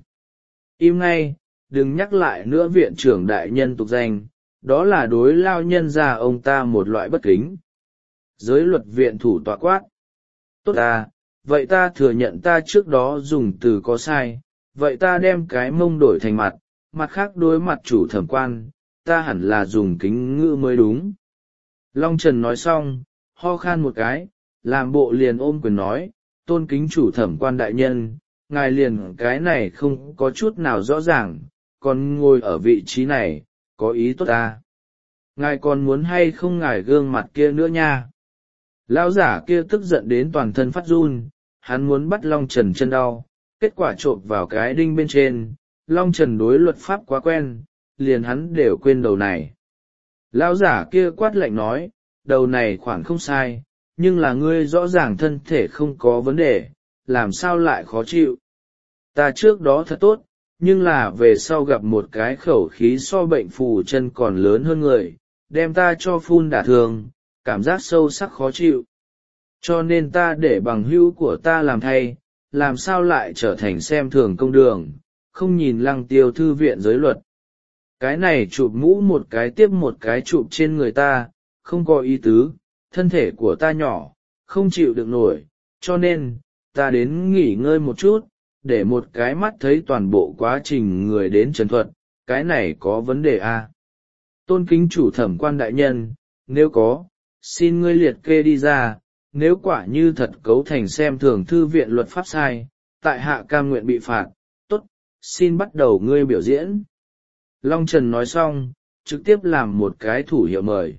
Im ngay, đừng nhắc lại nữa viện trưởng đại nhân tục danh, đó là đối lao nhân ra ông ta một loại bất kính. Giới luật viện thủ tọa quát. Tốt à, vậy ta thừa nhận ta trước đó dùng từ có sai, vậy ta đem cái mông đổi thành mặt, mặt khác đối mặt chủ thẩm quan, ta hẳn là dùng kính ngữ mới đúng. Long Trần nói xong, ho khan một cái, làm bộ liền ôm quyền nói, tôn kính chủ thẩm quan đại nhân, ngài liền cái này không có chút nào rõ ràng, còn ngồi ở vị trí này, có ý tốt ta. Ngài còn muốn hay không ngài gương mặt kia nữa nha. Lão giả kia tức giận đến toàn thân phát run, hắn muốn bắt Long Trần chân đau, kết quả trộm vào cái đinh bên trên, Long Trần đối luật pháp quá quen, liền hắn đều quên đầu này. Lão giả kia quát lạnh nói, đầu này khoản không sai, nhưng là ngươi rõ ràng thân thể không có vấn đề, làm sao lại khó chịu. Ta trước đó thật tốt, nhưng là về sau gặp một cái khẩu khí so bệnh phù chân còn lớn hơn người, đem ta cho phun đả thương, cảm giác sâu sắc khó chịu. Cho nên ta để bằng hữu của ta làm thay, làm sao lại trở thành xem thường công đường, không nhìn Lăng Tiêu thư viện giới luật. Cái này chụp mũ một cái tiếp một cái chụp trên người ta, không có ý tứ, thân thể của ta nhỏ, không chịu được nổi, cho nên, ta đến nghỉ ngơi một chút, để một cái mắt thấy toàn bộ quá trình người đến trần thuật, cái này có vấn đề à? Tôn kính chủ thẩm quan đại nhân, nếu có, xin ngươi liệt kê đi ra, nếu quả như thật cấu thành xem thường thư viện luật pháp sai, tại hạ cam nguyện bị phạt, tốt, xin bắt đầu ngươi biểu diễn. Long Trần nói xong, trực tiếp làm một cái thủ hiệu mời.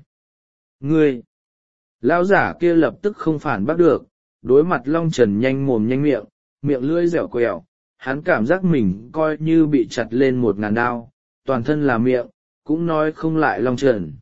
Ngươi! Lão giả kia lập tức không phản bác được, đối mặt Long Trần nhanh mồm nhanh miệng, miệng lưỡi dẻo quẹo, hắn cảm giác mình coi như bị chặt lên 1000 đao, toàn thân là miệng, cũng nói không lại Long Trần.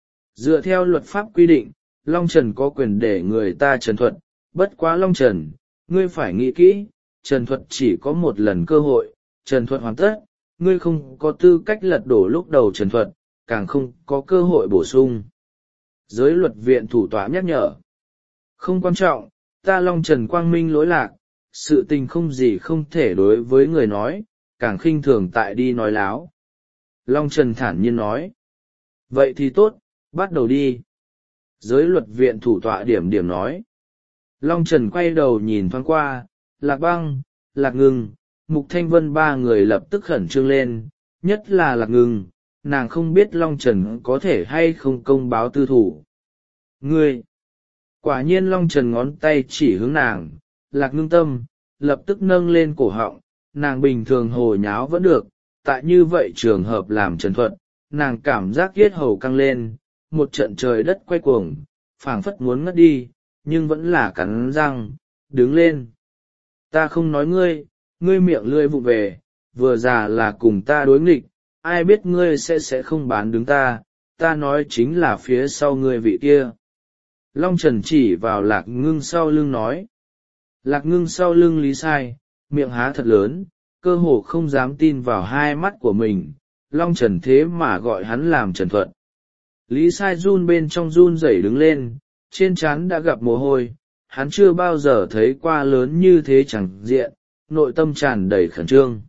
Dựa theo luật pháp quy định, Long Trần có quyền để người ta trần thuật, bất quá Long Trần, ngươi phải nghĩ kỹ, trần thuật chỉ có một lần cơ hội, trần thuật hoàn tất, ngươi không có tư cách lật đổ lúc đầu trần thuật, càng không có cơ hội bổ sung. Giới luật viện thủ tọa nhắc nhở. Không quan trọng, ta Long Trần quang minh lỗi lạc, sự tình không gì không thể đối với người nói, càng khinh thường tại đi nói láo. Long Trần thản nhiên nói. Vậy thì tốt, bắt đầu đi. Giới luật viện thủ tọa điểm điểm nói. Long Trần quay đầu nhìn thoáng qua, Lạc Băng, Lạc Ngưng, Mục Thanh Vân ba người lập tức khẩn trương lên, nhất là Lạc Ngưng, nàng không biết Long Trần có thể hay không công báo tư thủ. Ngươi! Quả nhiên Long Trần ngón tay chỉ hướng nàng, Lạc Ngưng tâm, lập tức nâng lên cổ họng, nàng bình thường hồ nháo vẫn được, tại như vậy trường hợp làm trần thuật, nàng cảm giác yết hầu căng lên, một trận trời đất quay cuồng, phảng phất muốn ngất đi, nhưng vẫn là cắn răng, đứng lên. Ta không nói ngươi, ngươi miệng lưỡi vụ về, vừa già là cùng ta đối nghịch, ai biết ngươi sẽ không bán đứng ta, ta nói chính là phía sau ngươi vị kia. Long Trần chỉ vào Lạc Ngưng sau lưng nói. Lạc Ngưng sau lưng Lý Sai, miệng há thật lớn, cơ hồ không dám tin vào hai mắt của mình, Long Trần thế mà gọi hắn làm Trần Thuận. Lý Sai run bên trong run rẩy đứng lên, trên trán đã gặp mồ hôi, hắn chưa bao giờ thấy qua lớn như thế chẳng diện, nội tâm tràn đầy khẩn trương.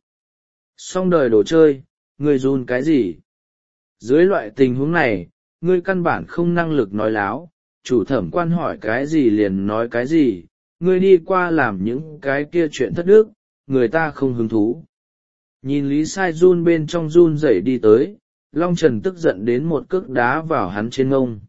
Xong đời đồ chơi, ngươi run cái gì? Dưới loại tình huống này, ngươi căn bản không năng lực nói láo, chủ thẩm quan hỏi cái gì liền nói cái gì, ngươi đi qua làm những cái kia chuyện thất đức, người ta không hứng thú. Nhìn Lý Sai run bên trong run rẩy đi tới, Long Trần tức giận đến một cước đá vào hắn trên ngông.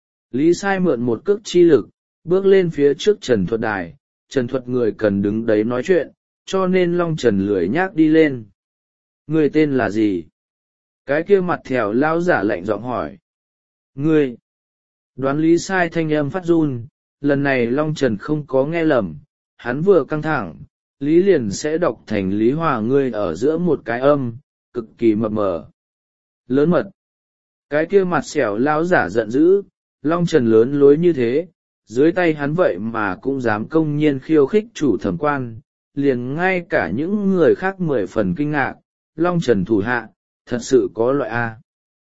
Lý Sai mượn một cước chi lực, bước lên phía trước Trần Thuật đài, Trần Thuật người cần đứng đấy nói chuyện, cho nên Long Trần lười nhác đi lên. Người tên là gì? Cái kia mặt thèo lao giả lạnh giọng hỏi. Ngươi! Đoán Lý Sai thanh âm phát run, lần này Long Trần không có nghe lầm, hắn vừa căng thẳng, Lý liền sẽ đọc thành Lý Hòa ngươi ở giữa một cái âm, cực kỳ mập mờ. Lớn mật. Cái kia mặt xẻo lão giả giận dữ, Long Trần lớn lối như thế, dưới tay hắn vậy mà cũng dám công nhiên khiêu khích chủ thẩm quan, liền ngay cả những người khác 10 phần kinh ngạc, Long Trần thủ hạ, thật sự có loại A.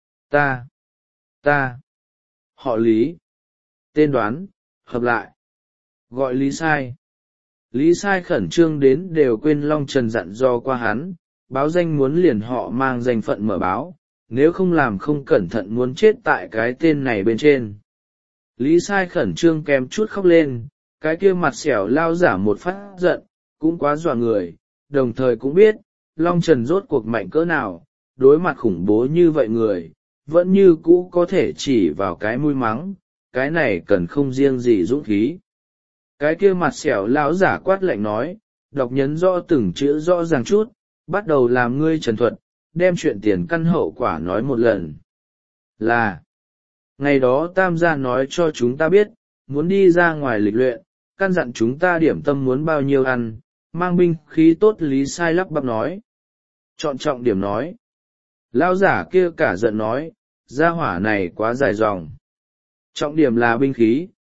Ta. Họ Lý. Tên đoán, hợp lại. Gọi Lý Sai. Lý Sai khẩn trương đến đều quên Long Trần dặn dò qua hắn, báo danh muốn liền họ mang danh phận mở báo, nếu không làm không cẩn thận muốn chết tại cái tên này bên trên. Lý Sai khẩn trương kém chút khóc lên, cái kia mặt xẻo lao giả một phát giận, cũng quá dọa người, đồng thời cũng biết, Long Trần rốt cuộc mạnh cỡ nào, đối mặt khủng bố như vậy người, vẫn như cũ có thể chỉ vào cái mũi mắng, cái này cần không riêng gì dũng khí. Cái kia mặt xẻo lão giả quát lạnh nói, đọc nhấn rõ từng chữ rõ ràng chút, bắt đầu làm ngươi trần thuật, đem chuyện tiền căn hậu quả nói một lần. Là, ngày đó Tam gia nói cho chúng ta biết, muốn đi ra ngoài lịch luyện, căn dặn chúng ta điểm tâm muốn bao nhiêu ăn, mang binh khí tốt. Lý Sai lắp bắp nói. Chọn trọng điểm nói. Lão giả kia cả giận nói, gia hỏa này quá dài dòng. Trọng điểm là binh khí,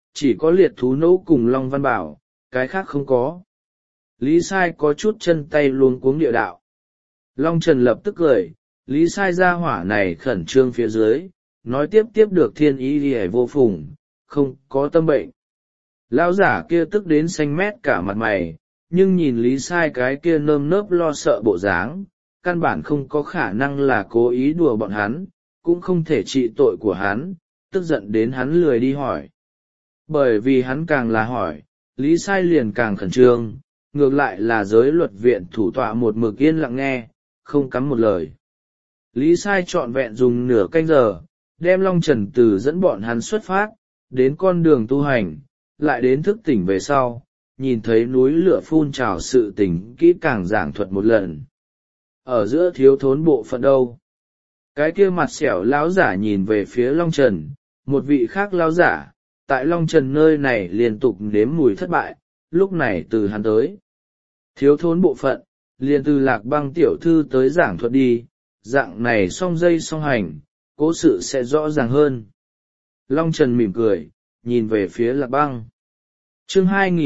chỉ có liệt thú nỗ cùng Long Văn Bảo, cái khác không có. Lý Sai có chút chân tay luống cuống địa đạo. Long Trần lập tức cười, Lý Sai ra hỏa này khẩn trương phía dưới, nói tiếp được thiên ý đi vô phùng, không có tâm bệnh. Lão giả kia tức đến xanh mét cả mặt mày, nhưng nhìn Lý Sai cái kia nơm nớp lo sợ bộ dáng, căn bản không có khả năng là cố ý đùa bọn hắn, cũng không thể trị tội của hắn, tức giận đến hắn lười đi hỏi. Bởi vì hắn càng là hỏi, Lý Sai liền càng khẩn trương, ngược lại là giới luật viện thủ tọa một mực yên lặng nghe, không cắm một lời. Lý Sai trọn vẹn dùng nửa canh giờ, đem Long Trần từ dẫn bọn hắn xuất phát, đến con đường tu hành, lại đến thức tỉnh về sau, nhìn thấy núi lửa phun trào sự tình kỹ càng giảng thuật một lần. Ở giữa thiếu thốn bộ phận đâu? Cái kia mặt xẻo lão giả nhìn về phía Long Trần, một vị khác lão giả, tại Long Trần nơi này liên tục nếm mùi thất bại, lúc này từ hắn tới. Thiếu thốn bộ phận, liền từ Lạc Băng tiểu thư tới giảng thuật đi, dạng này song dây song hành, cố sự sẽ rõ ràng hơn. Long Trần mỉm cười, nhìn về phía Lạc Băng. Chương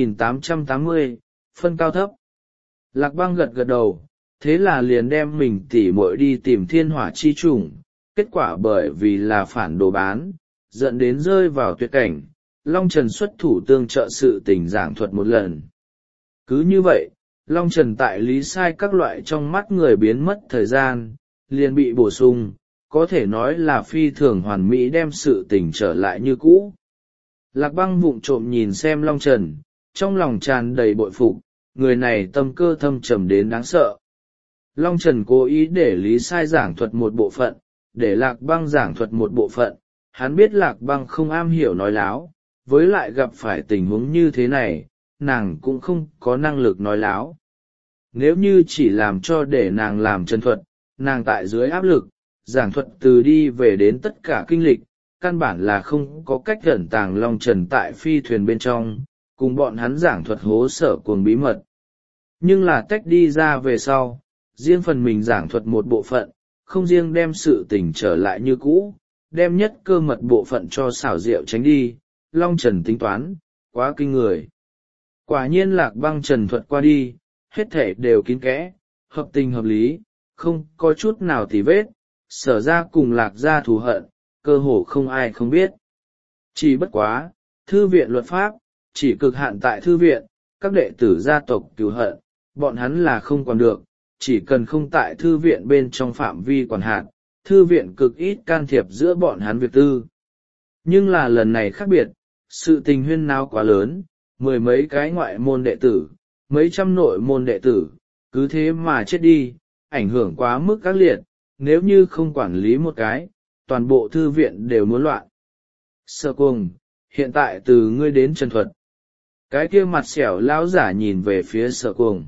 2880, phân cao thấp. Lạc Băng gật gật đầu, thế là liền đem mình tỉ muội đi tìm thiên hỏa chi chủng, kết quả bởi vì là phản đồ bán, dẫn đến rơi vào tuyệt cảnh. Long Trần xuất thủ tương trợ sự tình giảng thuật một lần. Cứ như vậy, Long Trần tại Lý Sai các loại trong mắt người biến mất thời gian, liền bị bổ sung, có thể nói là phi thường hoàn mỹ đem sự tình trở lại như cũ. Lạc Băng vụng trộm nhìn xem Long Trần, trong lòng tràn đầy bội phục, người này tâm cơ thâm trầm đến đáng sợ. Long Trần cố ý để Lý Sai giảng thuật một bộ phận, để Lạc Băng giảng thuật một bộ phận, hắn biết Lạc Băng không am hiểu nói láo, với lại gặp phải tình huống như thế này, nàng cũng không có năng lực nói láo. Nếu như chỉ làm cho để nàng làm chân thuật, nàng tại dưới áp lực, giảng thuật từ đi về đến tất cả kinh lịch, căn bản là không có cách ẩn tàng Long Trần tại phi thuyền bên trong, cùng bọn hắn giảng thuật hố sở cuồng bí mật. Nhưng là tách đi ra về sau, riêng phần mình giảng thuật một bộ phận, không riêng đem sự tình trở lại như cũ, đem nhất cơ mật bộ phận cho xảo diệu tránh đi, Long Trần tính toán, quá kinh người. Quả nhiên Lạc Băng trần thuật qua đi, hết thể đều kín kẽ, hợp tình hợp lý, không có chút nào tì vết, Sở ra cùng Lạc ra thù hận, cơ hồ không ai không biết. Chỉ bất quá, thư viện luật pháp, chỉ cực hạn tại thư viện, các đệ tử gia tộc cửu hận, bọn hắn là không còn được, chỉ cần không tại thư viện bên trong phạm vi quản hạt, thư viện cực ít can thiệp giữa bọn hắn việc tư. Nhưng là lần này khác biệt, sự tình huyên náo quá lớn, mười mấy cái ngoại môn đệ tử, mấy trăm nội môn đệ tử, cứ thế mà chết đi, ảnh hưởng quá mức các liệt, nếu như không quản lý một cái, toàn bộ thư viện đều muốn loạn. Sở Cuồng, hiện tại từ ngươi đến chân thuật. Cái kia mặt xẻo lão giả nhìn về phía Sở Cuồng.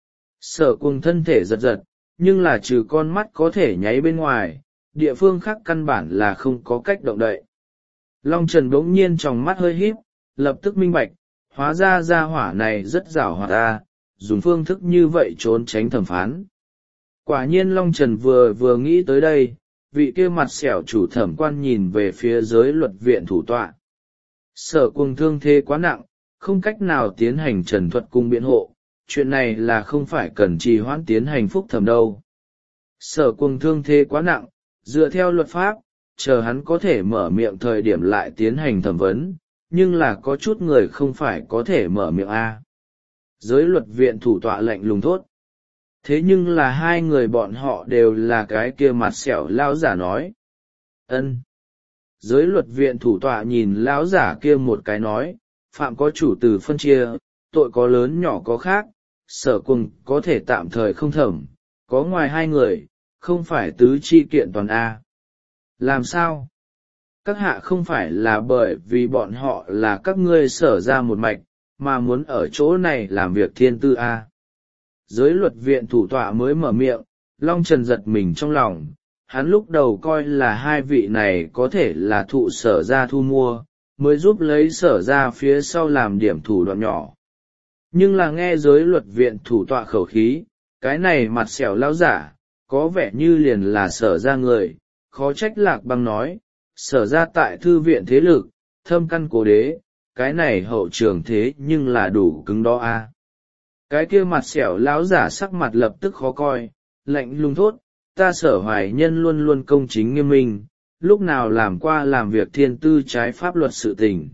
Sở Cuồng thân thể giật giật, nhưng là trừ con mắt có thể nháy bên ngoài, địa phương khác căn bản là không có cách động đậy. Long Trần bỗng nhiên trong mắt hơi híp, lập tức minh bạch, hóa ra gia hỏa này rất giỏi hoạt ta, dùng phương thức như vậy trốn tránh thẩm phán. Quả nhiên Long Trần vừa nghĩ tới đây, vị kia mặt xẻo chủ thẩm quan nhìn về phía giới luật viện thủ tọa. Sở Cuồng thương thế quá nặng, không cách nào tiến hành trần thuật cung biện hộ, chuyện này là không phải cần trì hoãn tiến hành phúc thẩm đâu. Sở Cuồng thương thế quá nặng, dựa theo luật pháp, chờ hắn có thể mở miệng thời điểm lại tiến hành thẩm vấn, nhưng là có chút người không phải có thể mở miệng a. Giới luật viện thủ tọa lạnh lùng thốt. Thế nhưng là hai người bọn họ đều là cái kia mặt xẻo lão giả nói. Ân. Giới luật viện thủ tọa nhìn lão giả kia một cái nói, phạm có chủ từ phân chia, tội có lớn nhỏ có khác, Sở Cuồng có thể tạm thời không thẩm, có ngoài hai người, không phải tứ chi kiện toàn A. Làm sao? Các hạ không phải là bởi vì bọn họ là các ngươi Sở ra một mạch, mà muốn ở chỗ này làm việc thiên tư A. Giới luật viện thủ tọa mới mở miệng, Long Trần giật mình trong lòng, hắn lúc đầu coi là hai vị này có thể là thụ Sở ra thu mua, mới giúp lấy Sở ra phía sau làm điểm thủ đoạn nhỏ. Nhưng là nghe giới luật viện thủ tọa khẩu khí, cái này mặt xẻo lão giả, có vẻ như liền là Sở ra người, khó trách Lạc Băng nói, Sở ra tại thư viện thế lực, thâm căn cố đế, cái này hậu trường thế nhưng là đủ cứng đó a. Cái kia mặt sẹo lão giả sắc mặt lập tức khó coi, lạnh lùng thốt, ta Sở Hoài Nhân luôn luôn công chính nghiêm minh, lúc nào làm qua làm việc thiên tư trái pháp luật sự tình.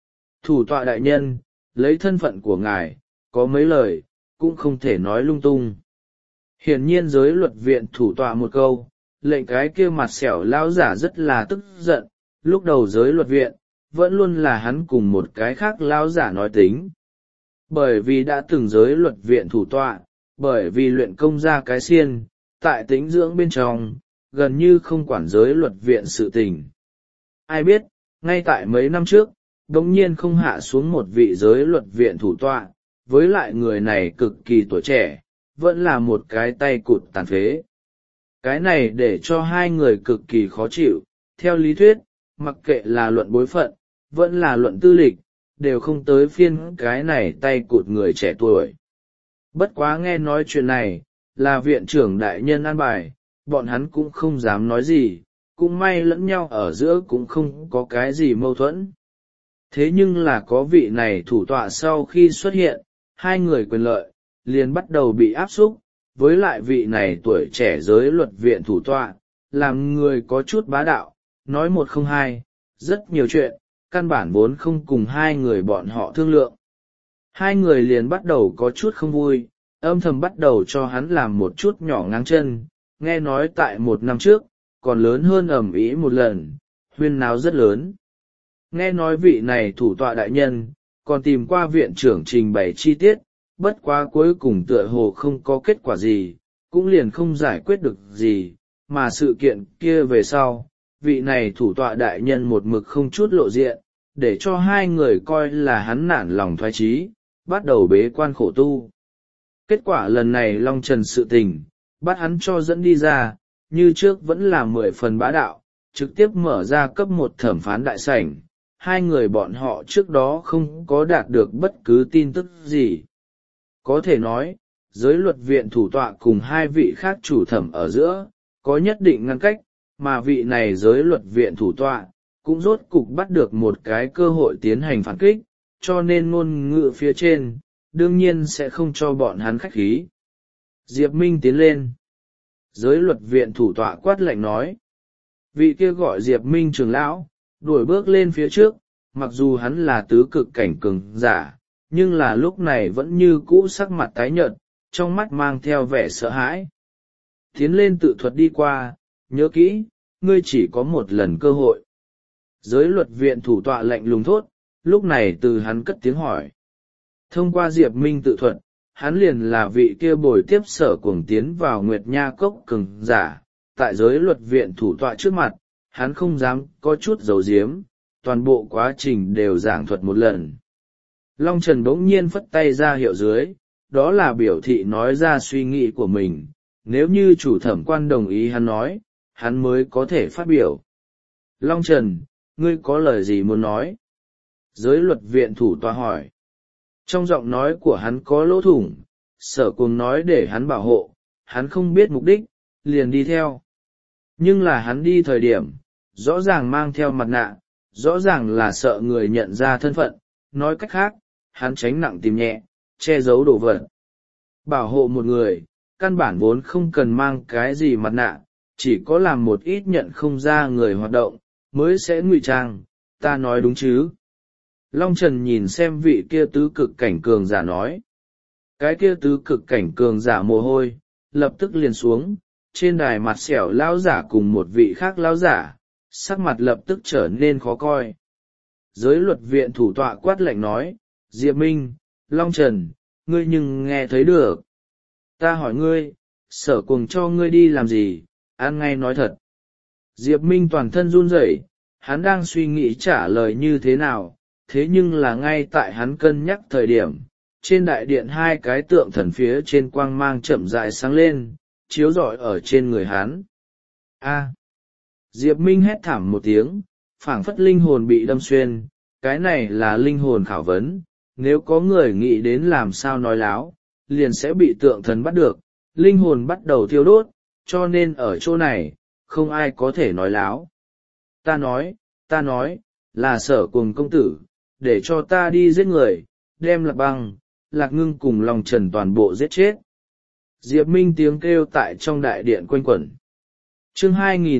Thủ tọa đại nhân, lấy thân phận của ngài, có mấy lời, cũng không thể nói lung tung. Hiển nhiên giới luật viện thủ tọa một câu, lệnh cái kia mặt sẹo lão giả rất là tức giận, lúc đầu giới luật viện, vẫn luôn là hắn cùng một cái khác lão giả nói tính. Bởi vì đã từng giới luật viện thủ tọa, bởi vì luyện công ra cái xiên, tại tính dưỡng bên trong, gần như không quản giới luật viện sự tình. Ai biết, ngay tại mấy năm trước, đống nhiên không hạ xuống một vị giới luật viện thủ tọa, với lại người này cực kỳ tuổi trẻ, vẫn là một cái tay cụt tàn phế. Cái này để cho hai người cực kỳ khó chịu, theo lý thuyết, mặc kệ là luận bối phận, vẫn là luận tư lịch, đều không tới phiên cái này tay cụt người trẻ tuổi. Bất quá nghe nói chuyện này, là viện trưởng đại nhân an bài, bọn hắn cũng không dám nói gì, cũng may lẫn nhau ở giữa cũng không có cái gì mâu thuẫn. Thế nhưng là có vị này thủ tọa sau khi xuất hiện, hai người quyền lợi, liền bắt đầu bị áp xúc, với lại vị này tuổi trẻ giới luật viện thủ tọa, làm người có chút bá đạo, nói một không hai, rất nhiều chuyện, căn bản vốn không cùng hai người bọn họ thương lượng. Hai người liền bắt đầu có chút không vui, âm thầm bắt đầu cho hắn làm một chút nhỏ ngang chân, nghe nói tại một năm trước, còn lớn hơn ầm ĩ một lần, huyên náo rất lớn. Nghe nói vị này thủ tọa đại nhân, còn tìm qua viện trưởng trình bày chi tiết, bất quá cuối cùng tựa hồ không có kết quả gì, cũng liền không giải quyết được gì, mà sự kiện kia về sau, vị này thủ tọa đại nhân một mực không chút lộ diện, để cho hai người coi là hắn nản lòng thoái chí, bắt đầu bế quan khổ tu. Kết quả lần này Long Trần sự tình, bắt hắn cho dẫn đi ra, như trước vẫn là 10 phần bá đạo, trực tiếp mở ra cấp 1 thẩm phán đại sảnh. Hai người bọn họ trước đó không có đạt được bất cứ tin tức gì. Có thể nói, giới luật viện thủ tọa cùng hai vị khác chủ thẩm ở giữa, có nhất định ngăn cách, mà vị này giới luật viện thủ tọa, cũng rốt cục bắt được một cái cơ hội tiến hành phản kích, cho nên ngôn ngữ phía trên, đương nhiên sẽ không cho bọn hắn khách khí. Diệp Minh tiến lên. Giới luật viện thủ tọa quát lạnh nói. Vị kia gọi Diệp Minh trưởng lão, đuổi bước lên phía trước, mặc dù hắn là tứ cực cảnh cường giả, nhưng là lúc này vẫn như cũ sắc mặt tái nhợt, trong mắt mang theo vẻ sợ hãi. Tiến lên tự thuật đi qua, nhớ kỹ, ngươi chỉ có một lần cơ hội. Giới luật viện thủ tọa lạnh lùng thốt, lúc này từ hắn cất tiếng hỏi. Thông qua Diệp Minh tự thuật, hắn liền là vị kia bồi tiếp Sở Cuồng tiến vào Nguyệt Nha Cốc cường giả, tại giới luật viện thủ tọa trước mặt, hắn không dám có chút giấu giếm, toàn bộ quá trình đều giảng thuật một lần. Long Trần bỗng nhiên phất tay ra hiệu dưới, đó là biểu thị nói ra suy nghĩ của mình, nếu như chủ thẩm quan đồng ý hắn nói, hắn mới có thể phát biểu. Long Trần, ngươi có lời gì muốn nói? Giới luật viện thủ tọa hỏi. Trong giọng nói của hắn có lỗ thủng, Sở Cuồng nói để hắn bảo hộ, hắn không biết mục đích, liền đi theo. Nhưng là hắn đi thời điểm, rõ ràng mang theo mặt nạ, rõ ràng là sợ người nhận ra thân phận, nói cách khác, hắn tránh nặng tìm nhẹ, che giấu đồ vật. Bảo hộ một người, căn bản vốn không cần mang cái gì mặt nạ, chỉ có làm một ít nhận không ra người hoạt động, mới sẽ ngụy trang, ta nói đúng chứ. Long Trần nhìn xem vị kia tứ cực cảnh cường giả nói. Cái kia tứ cực cảnh cường giả mồ hôi, lập tức liền xuống, trên đài mặt xẻo lão giả cùng một vị khác lão giả, sắc mặt lập tức trở nên khó coi. Giới luật viện thủ tọa quát lạnh nói, Diệp Minh, Long Trần, ngươi nhưng nghe thấy được. Ta hỏi ngươi, Sở Cuồng cho ngươi đi làm gì, ăn ngay nói thật. Diệp Minh toàn thân run rẩy, hắn đang suy nghĩ trả lời như thế nào, thế nhưng là ngay tại hắn cân nhắc thời điểm, trên đại điện hai cái tượng thần phía trên quang mang chậm rãi sáng lên, chiếu rọi ở trên người hắn. A! Diệp Minh hét thảm một tiếng, phảng phất linh hồn bị đâm xuyên, cái này là linh hồn khảo vấn, nếu có người nghĩ đến làm sao nói láo, liền sẽ bị tượng thần bắt được, linh hồn bắt đầu thiêu đốt, cho nên ở chỗ này, không ai có thể nói láo. Ta nói, là Sở Cuồng công tử, để cho ta đi giết người, đem Lạc Băng, Lạc Ngưng cùng Long Trần toàn bộ giết chết. Diệp Minh tiếng kêu tại trong đại điện quanh quẩn. Chương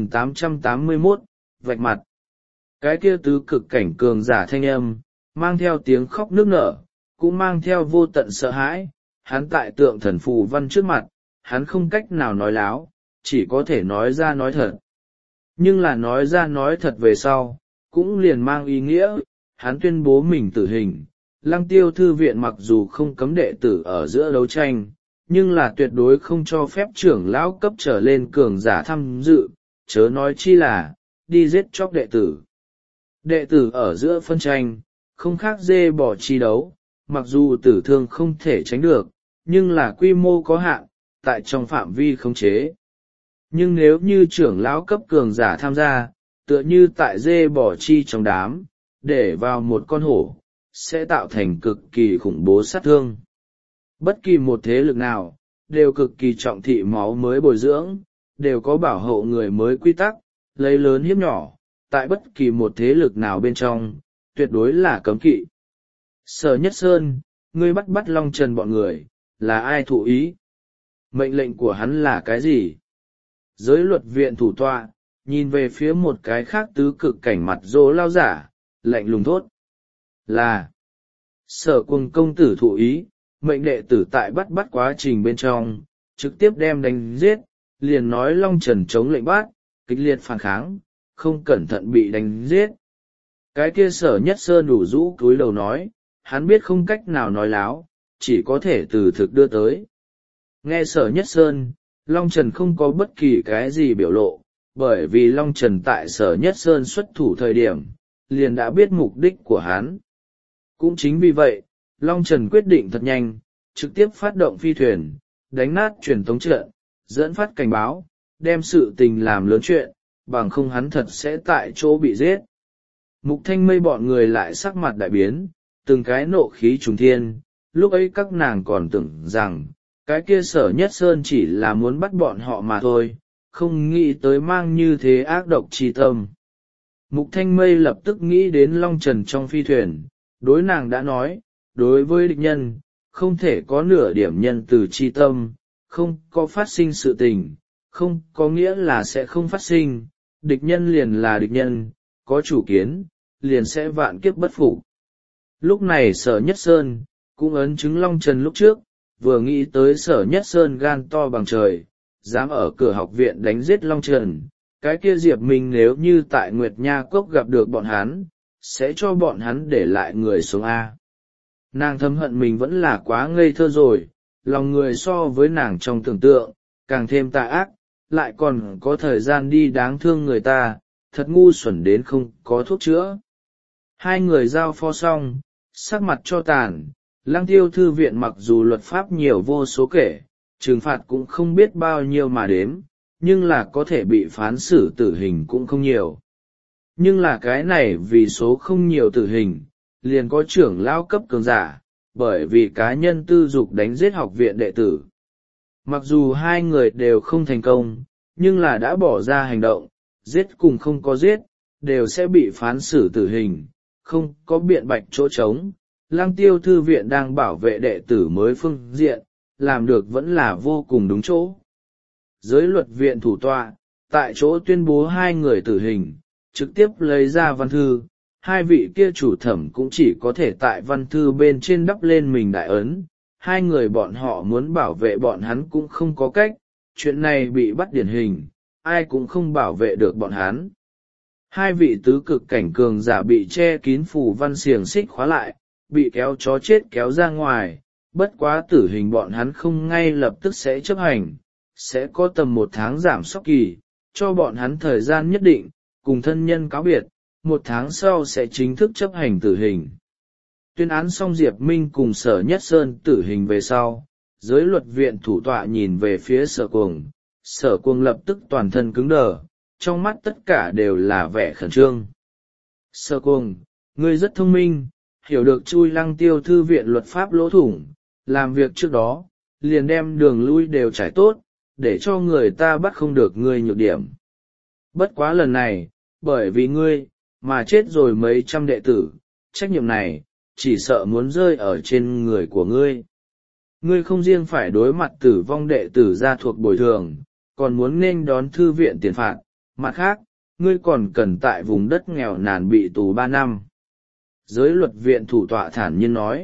2881, vạch mặt. Cái kia tứ cực cảnh cường giả thanh âm, mang theo tiếng khóc nức nở, cũng mang theo vô tận sợ hãi. Hắn tại tượng thần phù văn trước mặt, hắn không cách nào nói láo, chỉ có thể nói ra nói thật. Nhưng là nói ra nói thật về sau, cũng liền mang ý nghĩa, hắn tuyên bố mình tử hình. Lăng Tiêu thư viện mặc dù không cấm đệ tử ở giữa đấu tranh, nhưng là tuyệt đối không cho phép trưởng lão cấp trở lên cường giả tham dự, chớ nói chi là, đi giết chóc đệ tử. Đệ tử ở giữa phân tranh, không khác dê bò chi đấu, mặc dù tử thương không thể tránh được, nhưng là quy mô có hạn, tại trong phạm vi khống chế. Nhưng nếu như trưởng lão cấp cường giả tham gia, tựa như tại dê bò chi trong đám, để vào một con hổ, sẽ tạo thành cực kỳ khủng bố sát thương. Bất kỳ một thế lực nào, đều cực kỳ trọng thị máu mới bồi dưỡng, đều có bảo hộ người mới quy tắc, lấy lớn hiếp nhỏ, tại bất kỳ một thế lực nào bên trong, tuyệt đối là cấm kỵ. Sở Nhất Sơn, ngươi bắt Long Trần bọn người, là ai thụ ý? Mệnh lệnh của hắn là cái gì? Giới luật viện thủ tọa, nhìn về phía một cái khác tứ cực cảnh mặt dỗ lao giả, lạnh lùng thốt. Là Sở Cuồng công tử thụ ý, mệnh đệ tử tại bắt quá trình bên trong, trực tiếp đem đánh giết, liền nói Long Trần chống lệnh bắt, kịch liệt phản kháng, không cẩn thận bị đánh giết. Cái kia Sở Nhất Sơn đủ rũ cúi đầu nói, hắn biết không cách nào nói láo, chỉ có thể từ thực đưa tới. Nghe Sở Nhất Sơn, Long Trần không có bất kỳ cái gì biểu lộ, bởi vì Long Trần tại Sở Nhất Sơn xuất thủ thời điểm, liền đã biết mục đích của hắn. Cũng chính vì vậy, Long Trần quyết định thật nhanh, trực tiếp phát động phi thuyền, đánh nát truyền tống trận, dẫn phát cảnh báo, đem sự tình làm lớn chuyện, bằng không hắn thật sẽ tại chỗ bị giết. Mục Thanh Mây bọn người lại sắc mặt đại biến, từng cái nộ khí trùng thiên, lúc ấy các nàng còn tưởng rằng, cái kia Sở Nhất Sơn chỉ là muốn bắt bọn họ mà thôi, không nghĩ tới mang như thế ác độc chi tâm. Mục Thanh Mây lập tức nghĩ đến Long Trần trong phi thuyền, đối nàng đã nói, đối với địch nhân, không thể có nửa điểm nhân từ chi tâm, không có phát sinh sự tình, không có nghĩa là sẽ không phát sinh, địch nhân liền là địch nhân, có chủ kiến, liền sẽ vạn kiếp bất phục. Lúc này Sở Nhất Sơn, cũng ấn chứng Long Trần lúc trước, vừa nghĩ tới Sở Nhất Sơn gan to bằng trời, dám ở cửa học viện đánh giết Long Trần, cái kia Diệp Minh nếu như tại Nguyệt Nha Cốc gặp được bọn hắn, sẽ cho bọn hắn để lại người sống A. Nàng thầm hận mình vẫn là quá ngây thơ rồi, lòng người so với nàng trong tưởng tượng, càng thêm tà ác, lại còn có thời gian đi đáng thương người ta, thật ngu xuẩn đến không có thuốc chữa. Hai người giao phó xong, sắc mặt cho tàn, Lăng Tiêu thư viện mặc dù luật pháp nhiều vô số kể, trừng phạt cũng không biết bao nhiêu mà đếm, nhưng là có thể bị phán xử tử hình cũng không nhiều. Nhưng là cái này vì số không nhiều tử hình, liền có trưởng lao cấp cường giả, bởi vì cá nhân tư dục đánh giết học viện đệ tử. Mặc dù hai người đều không thành công, nhưng là đã bỏ ra hành động, giết cùng không có giết, đều sẽ bị phán xử tử hình, không có biện bạch chỗ trống. Lăng Tiêu thư viện đang bảo vệ đệ tử mới phương diện, làm được vẫn là vô cùng đúng chỗ. Giới luật viện thủ tọa, tại chỗ tuyên bố hai người tử hình, trực tiếp lấy ra văn thư, hai vị kia chủ thẩm cũng chỉ có thể tại văn thư bên trên đắp lên mình đại ấn, hai người bọn họ muốn bảo vệ bọn hắn cũng không có cách, chuyện này bị bắt điển hình, ai cũng không bảo vệ được bọn hắn. Hai vị tứ cực cảnh cường giả bị che kín phù văn xiềng xích khóa lại, bị kéo chó chết kéo ra ngoài, bất quá tử hình bọn hắn không ngay lập tức sẽ chấp hành, sẽ có tầm 1 tháng giảm sóc kỳ, cho bọn hắn thời gian nhất định, cùng thân nhân cáo biệt, 1 tháng sau sẽ chính thức chấp hành tử hình. Tuyên án xong Diệp Minh cùng Sở Nhất Sơn tử hình về sau, giới luật viện thủ tọa nhìn về phía Sở Cuồng lập tức toàn thân cứng đờ, trong mắt tất cả đều là vẻ khẩn trương. Sở Cuồng, ngươi rất thông minh, hiểu được chui Lăng Tiêu thư viện luật pháp lỗ thủng, làm việc trước đó, liền đem đường lui đều trải tốt, để cho người ta bắt không được ngươi nhược điểm. Bất quá lần này, bởi vì ngươi, mà chết rồi mấy trăm đệ tử, trách nhiệm này chỉ sợ muốn rơi ở trên người của ngươi. Ngươi không riêng phải đối mặt tử vong đệ tử gia thuộc bồi thường, còn muốn nên đón thư viện tiền phạt, mặt khác, ngươi còn cần tại vùng đất nghèo nàn bị tù 3 năm. Giới luật viện thủ tọa thản nhiên nói.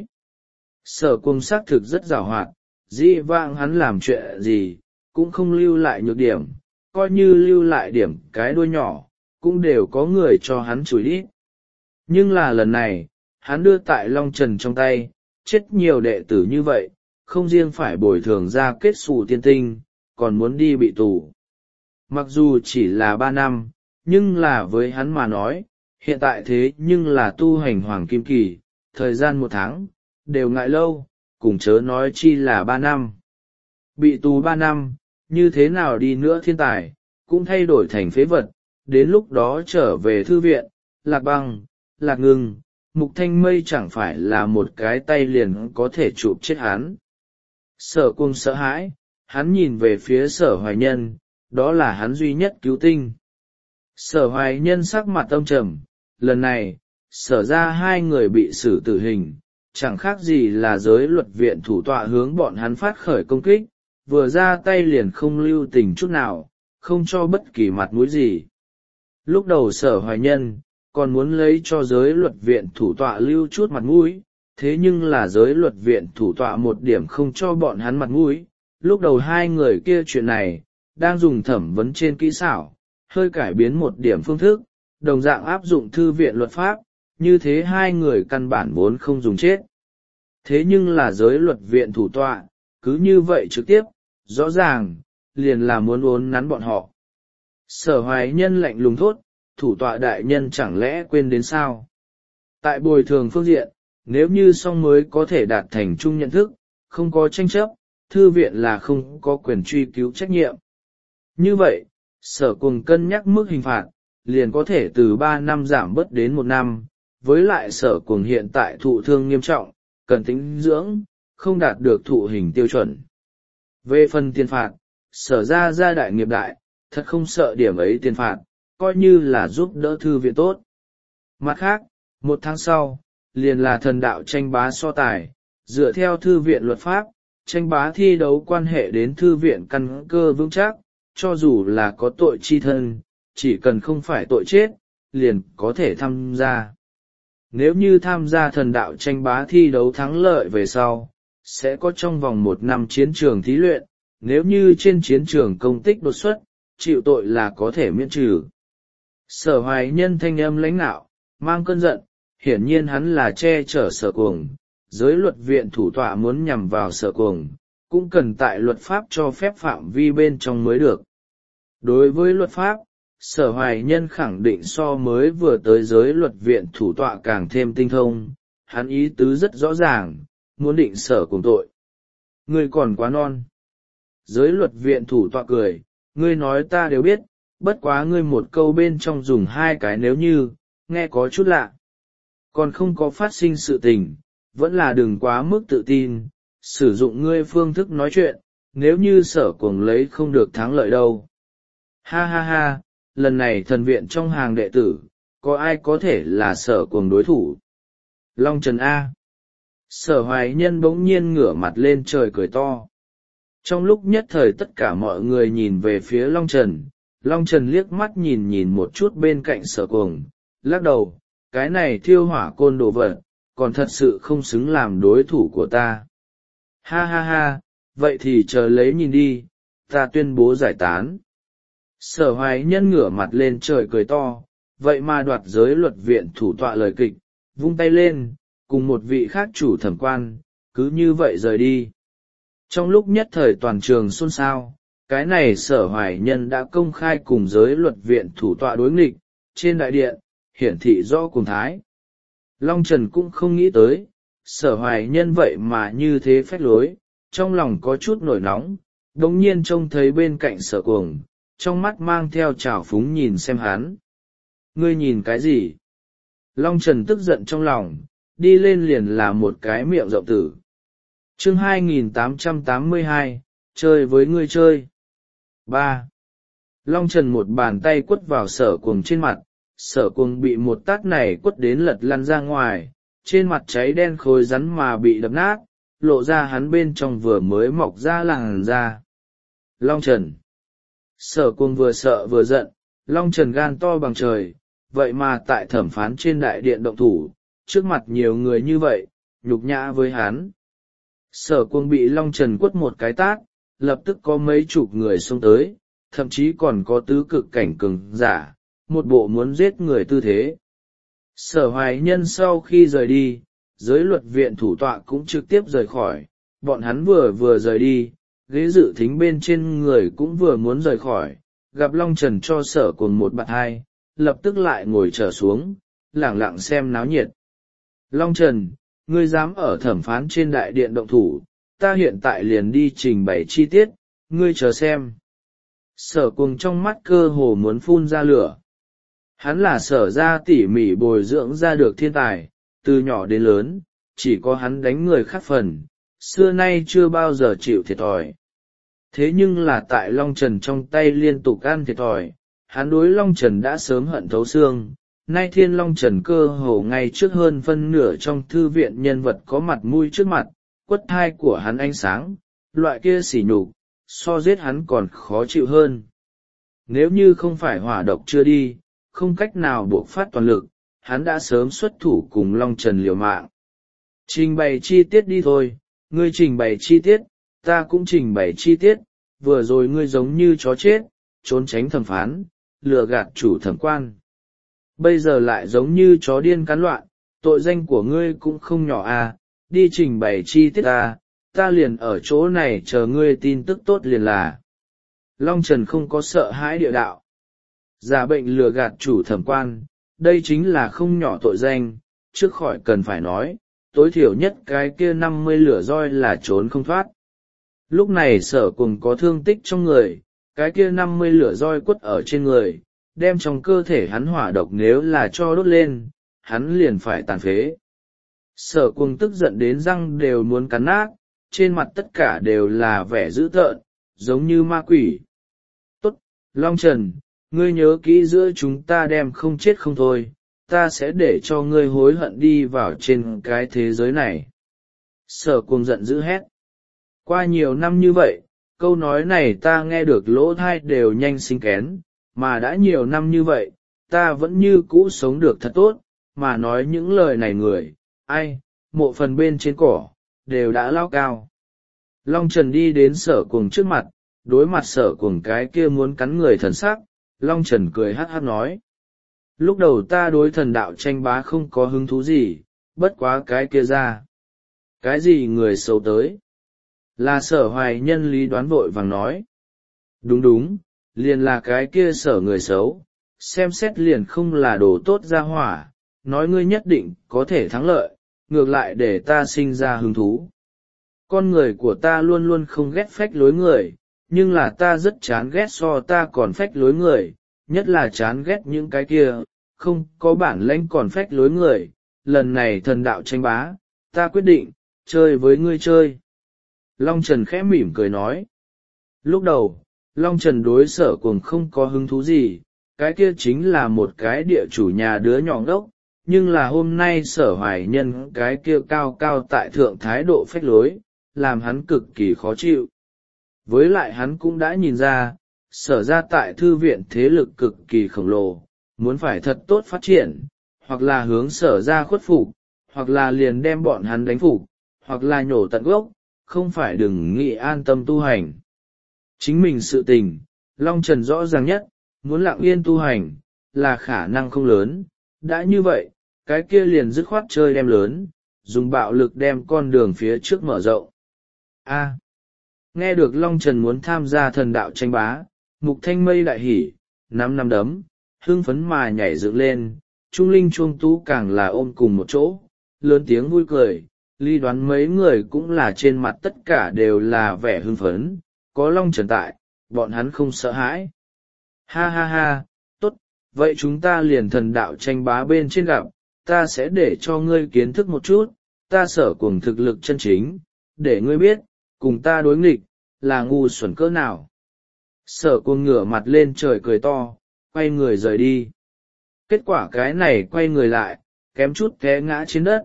Sở Cuồng xác thực rất giàu hoạt, dĩ vãng hắn làm chuyện gì, cũng không lưu lại nhược điểm, coi như lưu lại điểm cái đuôi nhỏ, cũng đều có người cho hắn chửi đít. Nhưng là lần này, hắn đưa tại Long Trần trong tay, chết nhiều đệ tử như vậy, không riêng phải bồi thường ra kết xù tiên tinh, còn muốn đi bị tù. Mặc dù chỉ là 3 năm, nhưng là với hắn mà nói, hiện tại thế nhưng là tu hành hoàng kim kỳ, thời gian 1 tháng, đều ngại lâu, cùng chớ nói chi là 3 năm. Bị tù 3 năm, như thế nào đi nữa thiên tài, cũng thay đổi thành phế vật, đến lúc đó trở về thư viện, Lạc Băng, Lạc Ngưng, Mục Thanh Mây chẳng phải là một cái tay liền có thể chụp chết hắn. Sở Cuồng sợ hãi, hắn nhìn về phía Sở Hoài Nhân, đó là hắn duy nhất cứu tinh. Sở Hoài Nhân sắc mặt âm trầm, lần này, Sở ra 2 người bị xử tử hình, chẳng khác gì là giới luật viện thủ tọa hướng bọn hắn phát khởi công kích, vừa ra tay liền không lưu tình chút nào, không cho bất kỳ mặt mũi gì. Lúc đầu Sở Hoài Nhân còn muốn lấy cho giới luật viện thủ tọa lưu chút mặt mũi, thế nhưng là giới luật viện thủ tọa một điểm không cho bọn hắn mặt mũi. Lúc đầu 2 người kia chuyện này, đang dùng thẩm vấn trên kỹ xảo, hơi cải biến một điểm phương thức, đồng dạng áp dụng thư viện luật pháp, như thế 2 người căn bản vốn không dùng chết. Thế nhưng là giới luật viện thủ tọa, cứ như vậy trực tiếp, rõ ràng, liền là muốn uốn nắn bọn họ. Sở Hoài Nhân lạnh lùng thốt, thủ tọa đại nhân chẳng lẽ quên đến sao? Tại bồi thường phương diện, nếu như song mới có thể đạt thành chung nhận thức, không có tranh chấp, thư viện là không có quyền truy cứu trách nhiệm. Như vậy, Sở Cuồng cân nhắc mức hình phạt, liền có thể từ 3 năm giảm bớt đến 1 năm, với lại Sở Cuồng hiện tại thụ thương nghiêm trọng, cần tĩnh dưỡng, không đạt được thụ hình tiêu chuẩn. Về phần tiền phạt, Sở ra gia đại nghiệp đại, thật không sợ điểm ấy tiền phạt, coi như là giúp đỡ thư viện tốt. Mặt khác, 1 tháng sau, liền là thần đạo tranh bá so tài, dựa theo thư viện luật pháp, tranh bá thi đấu quan hệ đến thư viện căn cơ vững chắc, cho dù là có tội chi thân, chỉ cần không phải tội chết, liền có thể tham gia. Nếu như tham gia thần đạo tranh bá thi đấu thắng lợi về sau, sẽ có trong vòng 1 năm chiến trường thí luyện, nếu như trên chiến trường công tích đột xuất, chịu tội là có thể miễn trừ. Sở Hoài Nhân thanh âm lãnh nạo, mang cơn giận, hiển nhiên hắn là che chở Sở Cuồng, giới luật viện thủ tọa muốn nhằm vào Sở Cuồng, cũng cần tại luật pháp cho phép phạm vi bên trong mới được. Đối với luật pháp, Sở Hoài Nhân khẳng định so mới vừa tới giới luật viện thủ tọa càng thêm tinh thông, hắn ý tứ rất rõ ràng, muốn định Sở Cuồng tội. Ngươi còn quá non. Giới luật viện thủ tọa cười, ngươi nói ta đều biết, bất quá ngươi một câu bên trong dùng 2 cái nếu như, nghe có chút lạ. Còn không có phát sinh sự tình, vẫn là đừng quá mức tự tin, sử dụng ngươi phương thức nói chuyện, nếu như Sở Cuồng lấy không được thắng lợi đâu. Ha ha ha, lần này thần viện trong hàng đệ tử, có ai có thể là Sở Cuồng đối thủ? Long Trần A. Sở Hoài Nhân bỗng nhiên ngửa mặt lên trời cười to. Trong lúc nhất thời tất cả mọi người nhìn về phía Long Trần liếc mắt nhìn một chút bên cạnh Sở Cuồng, lắc đầu, cái này thiêu hỏa côn đồ vật, còn thật sự không xứng làm đối thủ của ta. Ha ha ha, vậy thì chờ lấy nhìn đi, ta tuyên bố giải tán. Sở Hoài Nhân ngửa mặt lên trời cười to, vậy mà đoạt giới luật viện thủ tọa lời kịch, vung tay lên, cùng một vị khác chủ thẩm quan, cứ như vậy rời đi. Trong lúc nhất thời toàn trường xôn xao, cái này Sở Hoài Nhân đã công khai cùng giới luật viện thủ tọa đối nghịch, trên đại điện, hiển thị rõ cùng thái. Long Trần cũng không nghĩ tới, Sở Hoài Nhân vậy mà như thế phách lối, trong lòng có chút nổi nóng, đồng nhiên trông thấy bên cạnh Sở Cuồng, trong mắt mang theo trào phúng nhìn xem hắn. Ngươi nhìn cái gì? Long Trần tức giận trong lòng, đi lên liền là một cái miệng rộng tử. Chương 2882, chơi với ngươi chơi. 3. Long Trần một bàn tay quất vào Sở Cuồng trên mặt, Sở Cuồng bị một tát này quất đến lật lăn ra ngoài, trên mặt cháy đen khối rắn mà bị đập nát, lộ ra hắn bên trong vừa mới mọc ra làn da. Long Trần. Sở Cuồng vừa sợ vừa giận, Long Trần gan to bằng trời, vậy mà tại thẩm phán trên đại điện động thủ, trước mặt nhiều người như vậy, nhục nhã với hắn. Sở Cuồng bị Long Trần quất một cái tát, lập tức có mấy chục người xông tới, thậm chí còn có tứ cực cảnh cường giả, một bộ muốn giết người tư thế. Sở Hoài Nhân sau khi rời đi, giới luật viện thủ tọa cũng trực tiếp rời khỏi, bọn hắn vừa rời đi, ghế dự thính bên trên người cũng vừa muốn rời khỏi, gặp Long Trần cho Sở Cuồng một bạt hai, lập tức lại ngồi trở xuống, lẳng lặng xem náo nhiệt. Long Trần, ngươi dám ở thẩm phán trên đại điện động thủ, ta hiện tại liền đi trình bày chi tiết, ngươi chờ xem. Sở Cuồng trong mắt cơ hồ muốn phun ra lửa. Hắn là Sở gia tỉ mỉ bồi dưỡng ra được thiên tài, từ nhỏ đến lớn, chỉ có hắn đánh người khác phần, xưa nay chưa bao giờ chịu thiệt thòi. Thế nhưng là tại Long Trần trong tay liên tục ăn thiệt thòi, hắn đối Long Trần đã sớm hận thấu xương. Nay thiên Long Trần cơ hồ ngay trước hơn phân nửa trong thư viện nhân vật có mặt mũi trước mặt, quất thai của hắn ánh sáng, loại kia sỉ nhục, so giết hắn còn khó chịu hơn. Nếu như không phải hỏa độc chưa đi, không cách nào buộc phát toàn lực, hắn đã sớm xuất thủ cùng Long Trần liều mạng. Trình bày chi tiết đi thôi, ngươi trình bày chi tiết, ta cũng trình bày chi tiết, vừa rồi ngươi giống như chó chết, trốn tránh thẩm phán, lừa gạt chủ thẩm quan. Bây giờ lại giống như chó điên cắn loạn, tội danh của ngươi cũng không nhỏ à, đi trình bày chi tiết à, ta liền ở chỗ này chờ ngươi tin tức tốt liền là. Long Trần không có sợ hãi địa đạo. Giả bệnh lừa gạt chủ thẩm quan, đây chính là không nhỏ tội danh, trước khỏi cần phải nói, tối thiểu nhất cái kia 50 lửa roi là trốn không thoát. Lúc này Sở Cuồng có thương tích trong người, cái kia 50 lửa roi quất ở trên người, đem trong cơ thể hắn hỏa độc nếu là cho đốt lên, hắn liền phải tàn phế. Sở Cuồng tức giận đến răng đều muốn cắn nát, trên mặt tất cả đều là vẻ dữ tợn, giống như ma quỷ. Tốt, Long Trần, ngươi nhớ kỹ giữa chúng ta đem không chết không thôi, ta sẽ để cho ngươi hối hận đi vào trên cái thế giới này. Sở Cuồng giận dữ hét. Qua nhiều năm như vậy, câu nói này ta nghe được lỗ tai đều nhanh sinh kén, mà đã nhiều năm như vậy, ta vẫn như cũ sống được thật tốt, mà nói những lời này người, ai, mộ phần bên trên cỏ, đều đã lao cao. Long Trần đi đến Sở Cuồng trước mặt, đối mặt Sở Cuồng cái kia muốn cắn người thần sắc, Long Trần cười hát hát nói. Lúc đầu ta đối thần đạo tranh bá không có hứng thú gì, bất quá cái kia ra. Cái gì người xấu tới? Là Sở Hoài Nhân lý đoán vội vàng nói. Đúng đúng, liền là cái kia Sở người xấu, xem xét liền không là đồ tốt ra hỏa, nói ngươi nhất định có thể thắng lợi, ngược lại để ta sinh ra hứng thú. Con người của ta luôn luôn không ghét phách lối người, nhưng là ta rất chán ghét so ta còn phách lối người, nhất là chán ghét những cái kia, không có bản lĩnh còn phách lối người. Lần này thần đạo tranh bá, ta quyết định, chơi với ngươi chơi. Long Trần khẽ mỉm cười nói. Lúc đầu, Long Trần đối Sở Cuồng không có hứng thú gì, cái kia chính là một cái địa chủ nhà đứa nhỏ ngốc, nhưng là hôm nay Sở Hoài Nhân cái kia cao cao tại thượng thái độ phách lối, làm hắn cực kỳ khó chịu. Với lại hắn cũng đã nhìn ra, Sở ra tại thư viện thế lực cực kỳ khổng lồ, muốn phải thật tốt phát triển, hoặc là hướng Sở ra khuất phục, hoặc là liền đem bọn hắn đánh phục, hoặc là nhổ tận gốc, không phải đừng nghĩ an tâm tu hành. Chính mình sự tình, Long Trần rõ ràng nhất, muốn lặng yên tu hành, là khả năng không lớn, đã như vậy, cái kia liền dứt khoát chơi đem lớn, dùng bạo lực đem con đường phía trước mở rộng. Nghe được Long Trần muốn tham gia thần đạo tranh bá, Mục Thanh Mây đại hỉ, nắm đấm, hưng phấn mà nhảy dựng lên, Trung Linh Chuông Tú càng là ôm cùng một chỗ, lớn tiếng vui cười, Ly Đoán mấy người cũng là trên mặt tất cả đều là vẻ hưng phấn, có Long Trần tại, bọn hắn không sợ hãi. Ha ha ha, tốt, vậy chúng ta liền thần đạo tranh bá bên trên gặp, ta sẽ để cho ngươi kiến thức một chút, ta Sở Cuồng thực lực chân chính, để ngươi biết, cùng ta đối nghịch, là ngu xuẩn cỡ nào. Sở Cuồng ngửa mặt lên trời cười to, quay người rời đi. Kết quả cái này quay người lại, kém chút té ngã trên đất,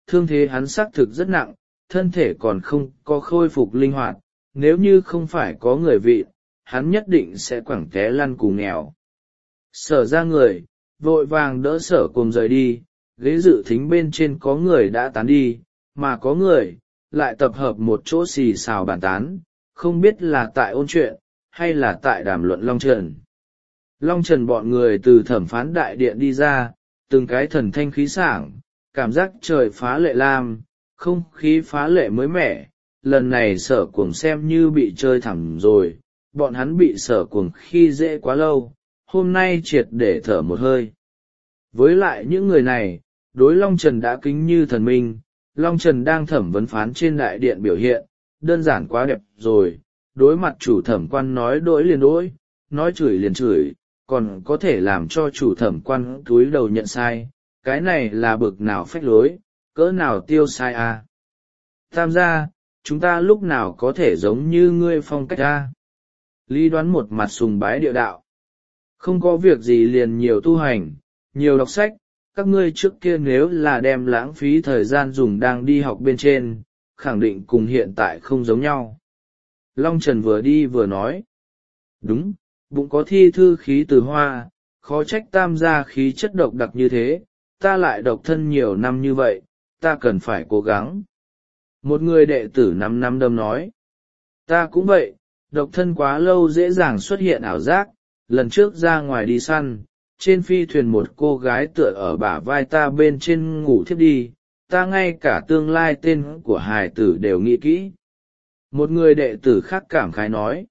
thương thế hắn xác thực rất nặng, thân thể còn không có khôi phục linh hoạt, nếu như không phải có người vị, hắn nhất định sẽ quẳng té lăn cù nghèo. Sở ra người, vội vàng đỡ Sở Cuồng rời đi, ghế dự thính bên trên có người đã tán đi, mà có người lại tập hợp một chỗ xì xào bàn tán, không biết là tại ôn chuyện, hay là tại đàm luận Long Trần. Long Trần bọn người từ thẩm phán đại điện đi ra, từng cái thần thanh khí sảng, cảm giác trời phá lệ lam, không khí phá lệ mới mẻ. Lần này Sở Cuồng xem như bị chơi thẳng rồi, bọn hắn bị Sở Cuồng khi dễ quá lâu, hôm nay triệt để thở một hơi. Với lại những người này, đối Long Trần đã kính như thần minh. Long Trần đang thẩm vấn phán trên đại điện biểu hiện, đơn giản quá đẹp rồi, đối mặt chủ thẩm quan nói đỗi liền đỗi, nói chửi liền chửi, còn có thể làm cho chủ thẩm quan cúi đầu nhận sai, cái này là bực nào phách lối, cỡ nào tiêu sai à. Tam gia, chúng ta lúc nào có thể giống như ngươi phong cách a? Lý Đoán một mặt sùng bái địa đạo. Không có việc gì liền nhiều tu hành, nhiều đọc sách, các ngươi trước kia nếu là đem lãng phí thời gian dùng đang đi học bên trên, khẳng định cùng hiện tại không giống nhau. Long Trần vừa đi vừa nói. Đúng, bụng có thi thư khí từ hoa, khó trách tam gia khí chất độc đặc như thế, ta lại độc thân nhiều năm như vậy, ta cần phải cố gắng. Một người đệ tử 5 năm đâm nói. Ta cũng vậy, độc thân quá lâu dễ dàng xuất hiện ảo giác, lần trước ra ngoài đi săn, trên phi thuyền một cô gái tựa ở bả vai ta bên trên ngủ thiếp đi, ta ngay cả tương lai tên của hài tử đều nghĩ kỹ. Một người đệ tử khác cảm khái nói.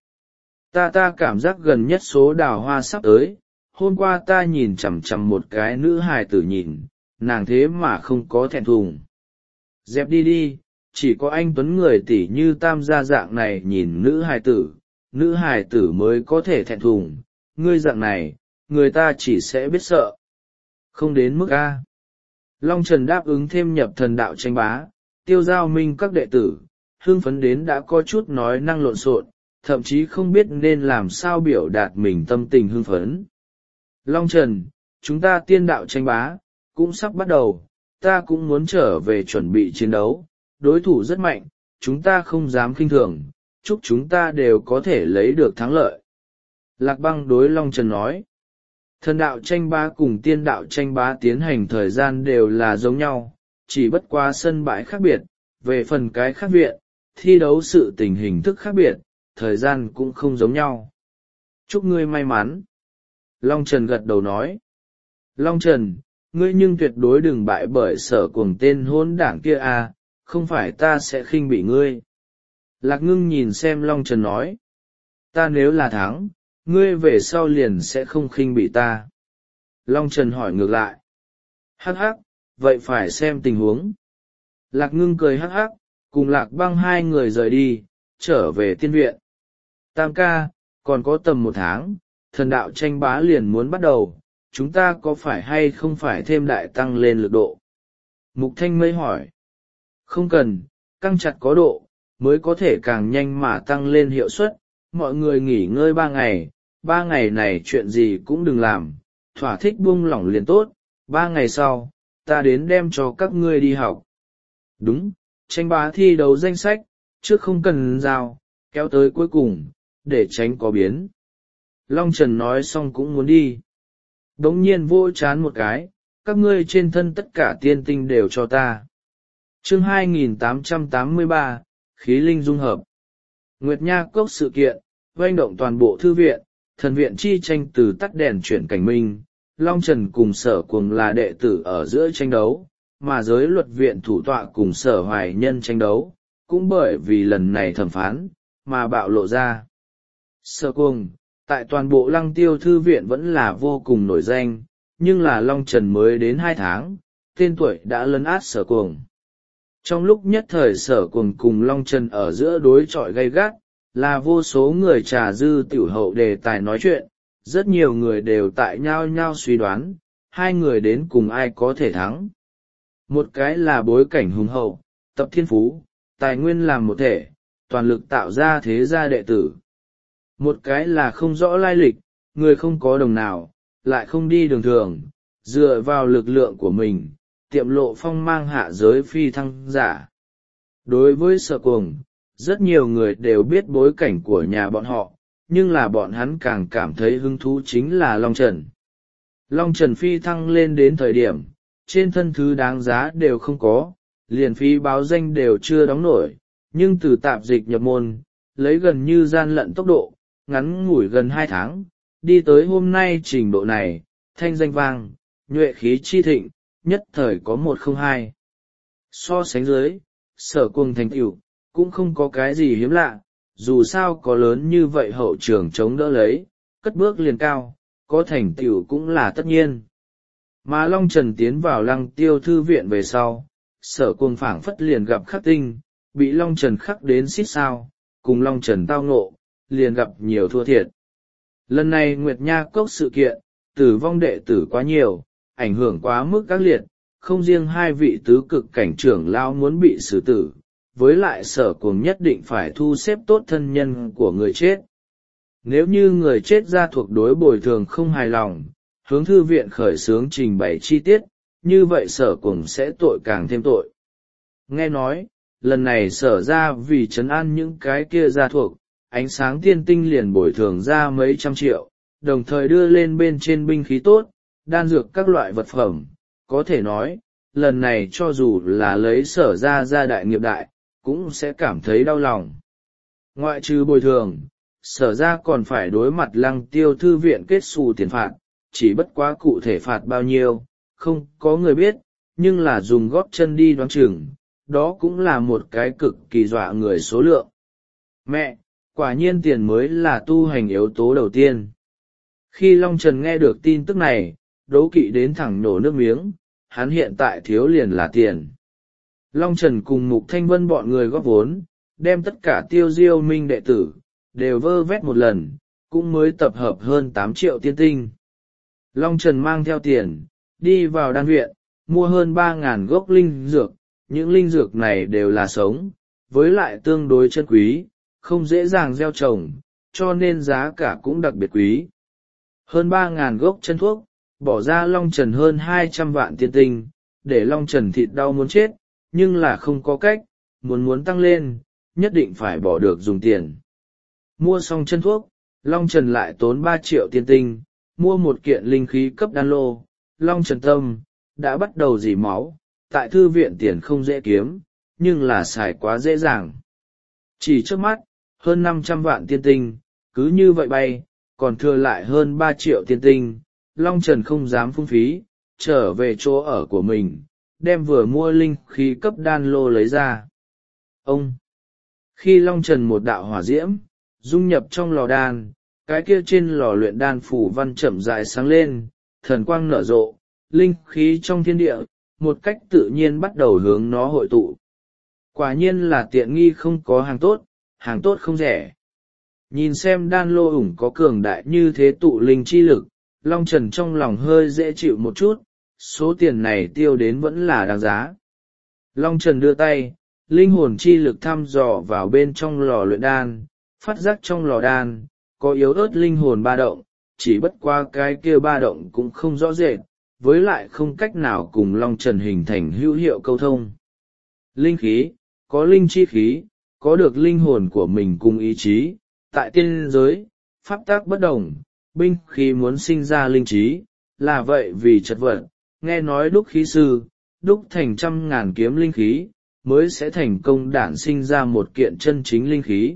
Ta cảm giác gần nhất số đào hoa sắp tới, hôm qua ta nhìn chằm chằm một cái nữ hài tử nhìn, nàng thế mà không có thẹn thùng. Dẹp đi đi, chỉ có anh tuấn người tỷ như tam gia dạng này nhìn nữ hài tử mới có thể thẹn thùng, ngươi dạng này, người ta chỉ sẽ biết sợ. Không đến mức A. Long Trần đáp ứng thêm nhập thần đạo tranh bá, Tiêu Giao Minh các đệ tử, hưng phấn đến đã có chút nói năng lộn xộn, thậm chí không biết nên làm sao biểu đạt mình tâm tình hưng phấn. Long Trần, chúng ta tiên đạo tranh bá, cũng sắp bắt đầu, ta cũng muốn trở về chuẩn bị chiến đấu, đối thủ rất mạnh, chúng ta không dám khinh thường, chúc chúng ta đều có thể lấy được thắng lợi. Lạc Băng đối Long Trần nói, thần đạo tranh bá cùng tiên đạo tranh bá tiến hành thời gian đều là giống nhau, chỉ bất qua sân bãi khác biệt, về phần cái khác viện, thi đấu sự tình hình thức khác biệt, thời gian cũng không giống nhau. Chúc ngươi may mắn. Long Trần gật đầu nói. Long Trần, ngươi nhưng tuyệt đối đừng bại bởi Sở Cuồng tên hỗn đảng kia à, không phải ta sẽ khinh bị ngươi. Lạc Ngưng nhìn xem Long Trần nói. Ta nếu là thắng, ngươi về sau liền sẽ không khinh bị ta. Long Trần hỏi ngược lại. Hắc hắc, vậy phải xem tình huống. Lạc Ngưng cười hắc hắc, cùng Lạc Băng hai người rời đi, trở về tiên viện. Tam ca, còn có tầm 1 tháng, thần đạo tranh bá liền muốn bắt đầu, chúng ta có phải hay không phải thêm đại tăng lên lực độ? Mục Thanh Mây hỏi. Không cần, căng chặt có độ, mới có thể càng nhanh mà tăng lên hiệu suất. Mọi người nghỉ ngơi 3 ngày, 3 ngày này chuyện gì cũng đừng làm, thỏa thích buông lỏng liền tốt, 3 ngày sau, ta đến đem cho các ngươi đi học. Đúng, tranh bá thi đấu danh sách, trước không cần giao, kéo tới cuối cùng, để tránh có biến. Long Trần nói xong cũng muốn đi. Đống nhiên vỗ chán một cái, các ngươi trên thân tất cả tiên tinh đều cho ta. Chương 2883, khí linh dung hợp. Nguyệt Nha Cốc sự kiện, oanh động toàn bộ thư viện, thần viện chi tranh từ tắt đèn chuyển cảnh minh, Long Trần cùng Sở Cuồng là đệ tử ở giữa tranh đấu, mà giới luật viện thủ tọa cùng Sở Hoài Nhân tranh đấu, cũng bởi vì lần này thẩm phán, mà bạo lộ ra. Sở Cuồng, tại toàn bộ Lăng Tiêu thư viện vẫn là vô cùng nổi danh, nhưng là Long Trần mới đến 2 tháng, tên tuổi đã lấn át Sở Cuồng. Trong lúc nhất thời Sở Cuồng cùng Long Trần ở giữa đối chọi gay gắt, là vô số người trà dư tiểu hậu đề tài nói chuyện, rất nhiều người đều tại nhao nhao suy đoán, hai người đến cùng ai có thể thắng. Một cái là bối cảnh hùng hậu, tập thiên phú, tài nguyên làm một thể, toàn lực tạo ra thế gia đệ tử. Một cái là không rõ lai lịch, người không có đồng nào, lại không đi đường thường, dựa vào lực lượng của mình, tiệm lộ phong mang hạ giới phi thăng giả. Đối với Sở Cuồng, rất nhiều người đều biết bối cảnh của nhà bọn họ, nhưng là bọn hắn càng cảm thấy hứng thú chính là Long Trần. Long Trần phi thăng lên đến thời điểm, trên thân thứ đáng giá đều không có, liền phí báo danh đều chưa đóng nổi, nhưng từ tạp dịch nhập môn, lấy gần như gian lận tốc độ, ngắn ngủi gần 2 tháng, đi tới hôm nay trình độ này, thanh danh vang, nhuệ khí chi thịnh, nhất thời có 102. So sánh dưới, Sở Cuồng thành tựu cũng không có cái gì hiếm lạ, dù sao có lớn như vậy hậu trường chống đỡ lấy, cất bước liền cao, có thành tựu cũng là tất nhiên. Mà Long Trần tiến vào Lăng Tiêu thư viện về sau, Sở Cuồng phảng phất liền gặp khắc tinh, bị Long Trần khắc đến xít sao, cùng Long Trần tao ngộ, liền gặp nhiều thua thiệt. Lần này Nguyệt Nha Cốc sự kiện, tử vong đệ tử quá nhiều, ảnh hưởng quá mức các liệt, không riêng 2 vị tứ cực cảnh trưởng lão muốn bị xử tử, với lại Sở Cuồng nhất định phải thu xếp tốt thân nhân của người chết. Nếu như người chết gia thuộc đối bồi thường không hài lòng, hướng thư viện khởi xướng trình bày chi tiết, như vậy Sở Cuồng sẽ tội càng thêm tội. Nghe nói, lần này Sở ra vì trấn an những cái kia gia thuộc, ánh sáng tiên tinh liền bồi thường ra mấy trăm triệu, đồng thời đưa lên bên trên binh khí tốt, đan dược các loại vật phẩm. Có thể nói, lần này cho dù là lấy Sở ra đại nghiệp đại, cũng sẽ cảm thấy đau lòng. Ngoại trừ bồi thường, Sở ra còn phải đối mặt Lăng Tiêu thư viện kết xù tiền phạt, chỉ bất quá cụ thể phạt bao nhiêu, không có người biết, nhưng là dùng góp chân đi đoán chừng, đó cũng là một cái cực kỳ dọa người số lượng. Mẹ, quả nhiên tiền mới là tu hành yếu tố đầu tiên. Khi Long Trần nghe được tin tức này, đố kỵ đến thẳng nổ nước miếng, hắn hiện tại thiếu liền là tiền. Long Trần cùng Mục Thanh Vân bọn người góp vốn, đem tất cả Tiêu Diêu Minh đệ tử, đều vơ vét một lần, cũng mới tập hợp hơn 8 triệu tiên tinh. Long Trần mang theo tiền, đi vào đan viện, mua hơn 3.000 gốc linh dược, những linh dược này đều là sống, với lại tương đối chân quý, không dễ dàng gieo trồng, cho nên giá cả cũng đặc biệt quý. Hơn 3.000 gốc chân thuốc, bỏ ra Long Trần hơn 200 vạn tiên tinh, để Long Trần thịt đau muốn chết, nhưng là không có cách, muốn tăng lên, nhất định phải bỏ được dùng tiền. Mua xong chân thuốc, Long Trần lại tốn 3 triệu tiên tinh, mua một kiện linh khí cấp đan lô. Long Trần tâm, đã bắt đầu rỉ máu, tại thư viện tiền không dễ kiếm, nhưng là xài quá dễ dàng. Chỉ trước mắt, hơn 500 vạn tiên tinh, cứ như vậy bay, còn thừa lại hơn 3 triệu tiên tinh, Long Trần không dám phung phí, trở về chỗ ở của mình, đem vừa mua linh khí cấp đan lô lấy ra. Ông! Khi Long Trần một đạo hỏa diễm, dung nhập trong lò đan, cái kia trên lò luyện đan phủ văn chậm rãi sáng lên, thần quang nở rộ, linh khí trong thiên địa, một cách tự nhiên bắt đầu hướng nó hội tụ. Quả nhiên là tiện nghi không có hàng tốt không rẻ. Nhìn xem đan lô ủng có cường đại như thế tụ linh chi lực, Long Trần trong lòng hơi dễ chịu một chút, số tiền này tiêu đến vẫn là đáng giá. Long Trần đưa tay, linh hồn chi lực thăm dò vào bên trong lò luyện đan, phát giác trong lò đan, có yếu ớt linh hồn ba động, chỉ bất qua cái kia ba động cũng không rõ rệt, với lại không cách nào cùng Long Trần hình thành hữu hiệu câu thông. Linh khí, có linh chi khí, có được linh hồn của mình cùng ý chí, tại tiên giới, pháp tác bất đồng, binh khí muốn sinh ra linh trí, là vậy vì chật vật, nghe nói đúc khí sư, đúc thành 100.000 kiếm linh khí, mới sẽ thành công đản sinh ra một kiện chân chính linh khí.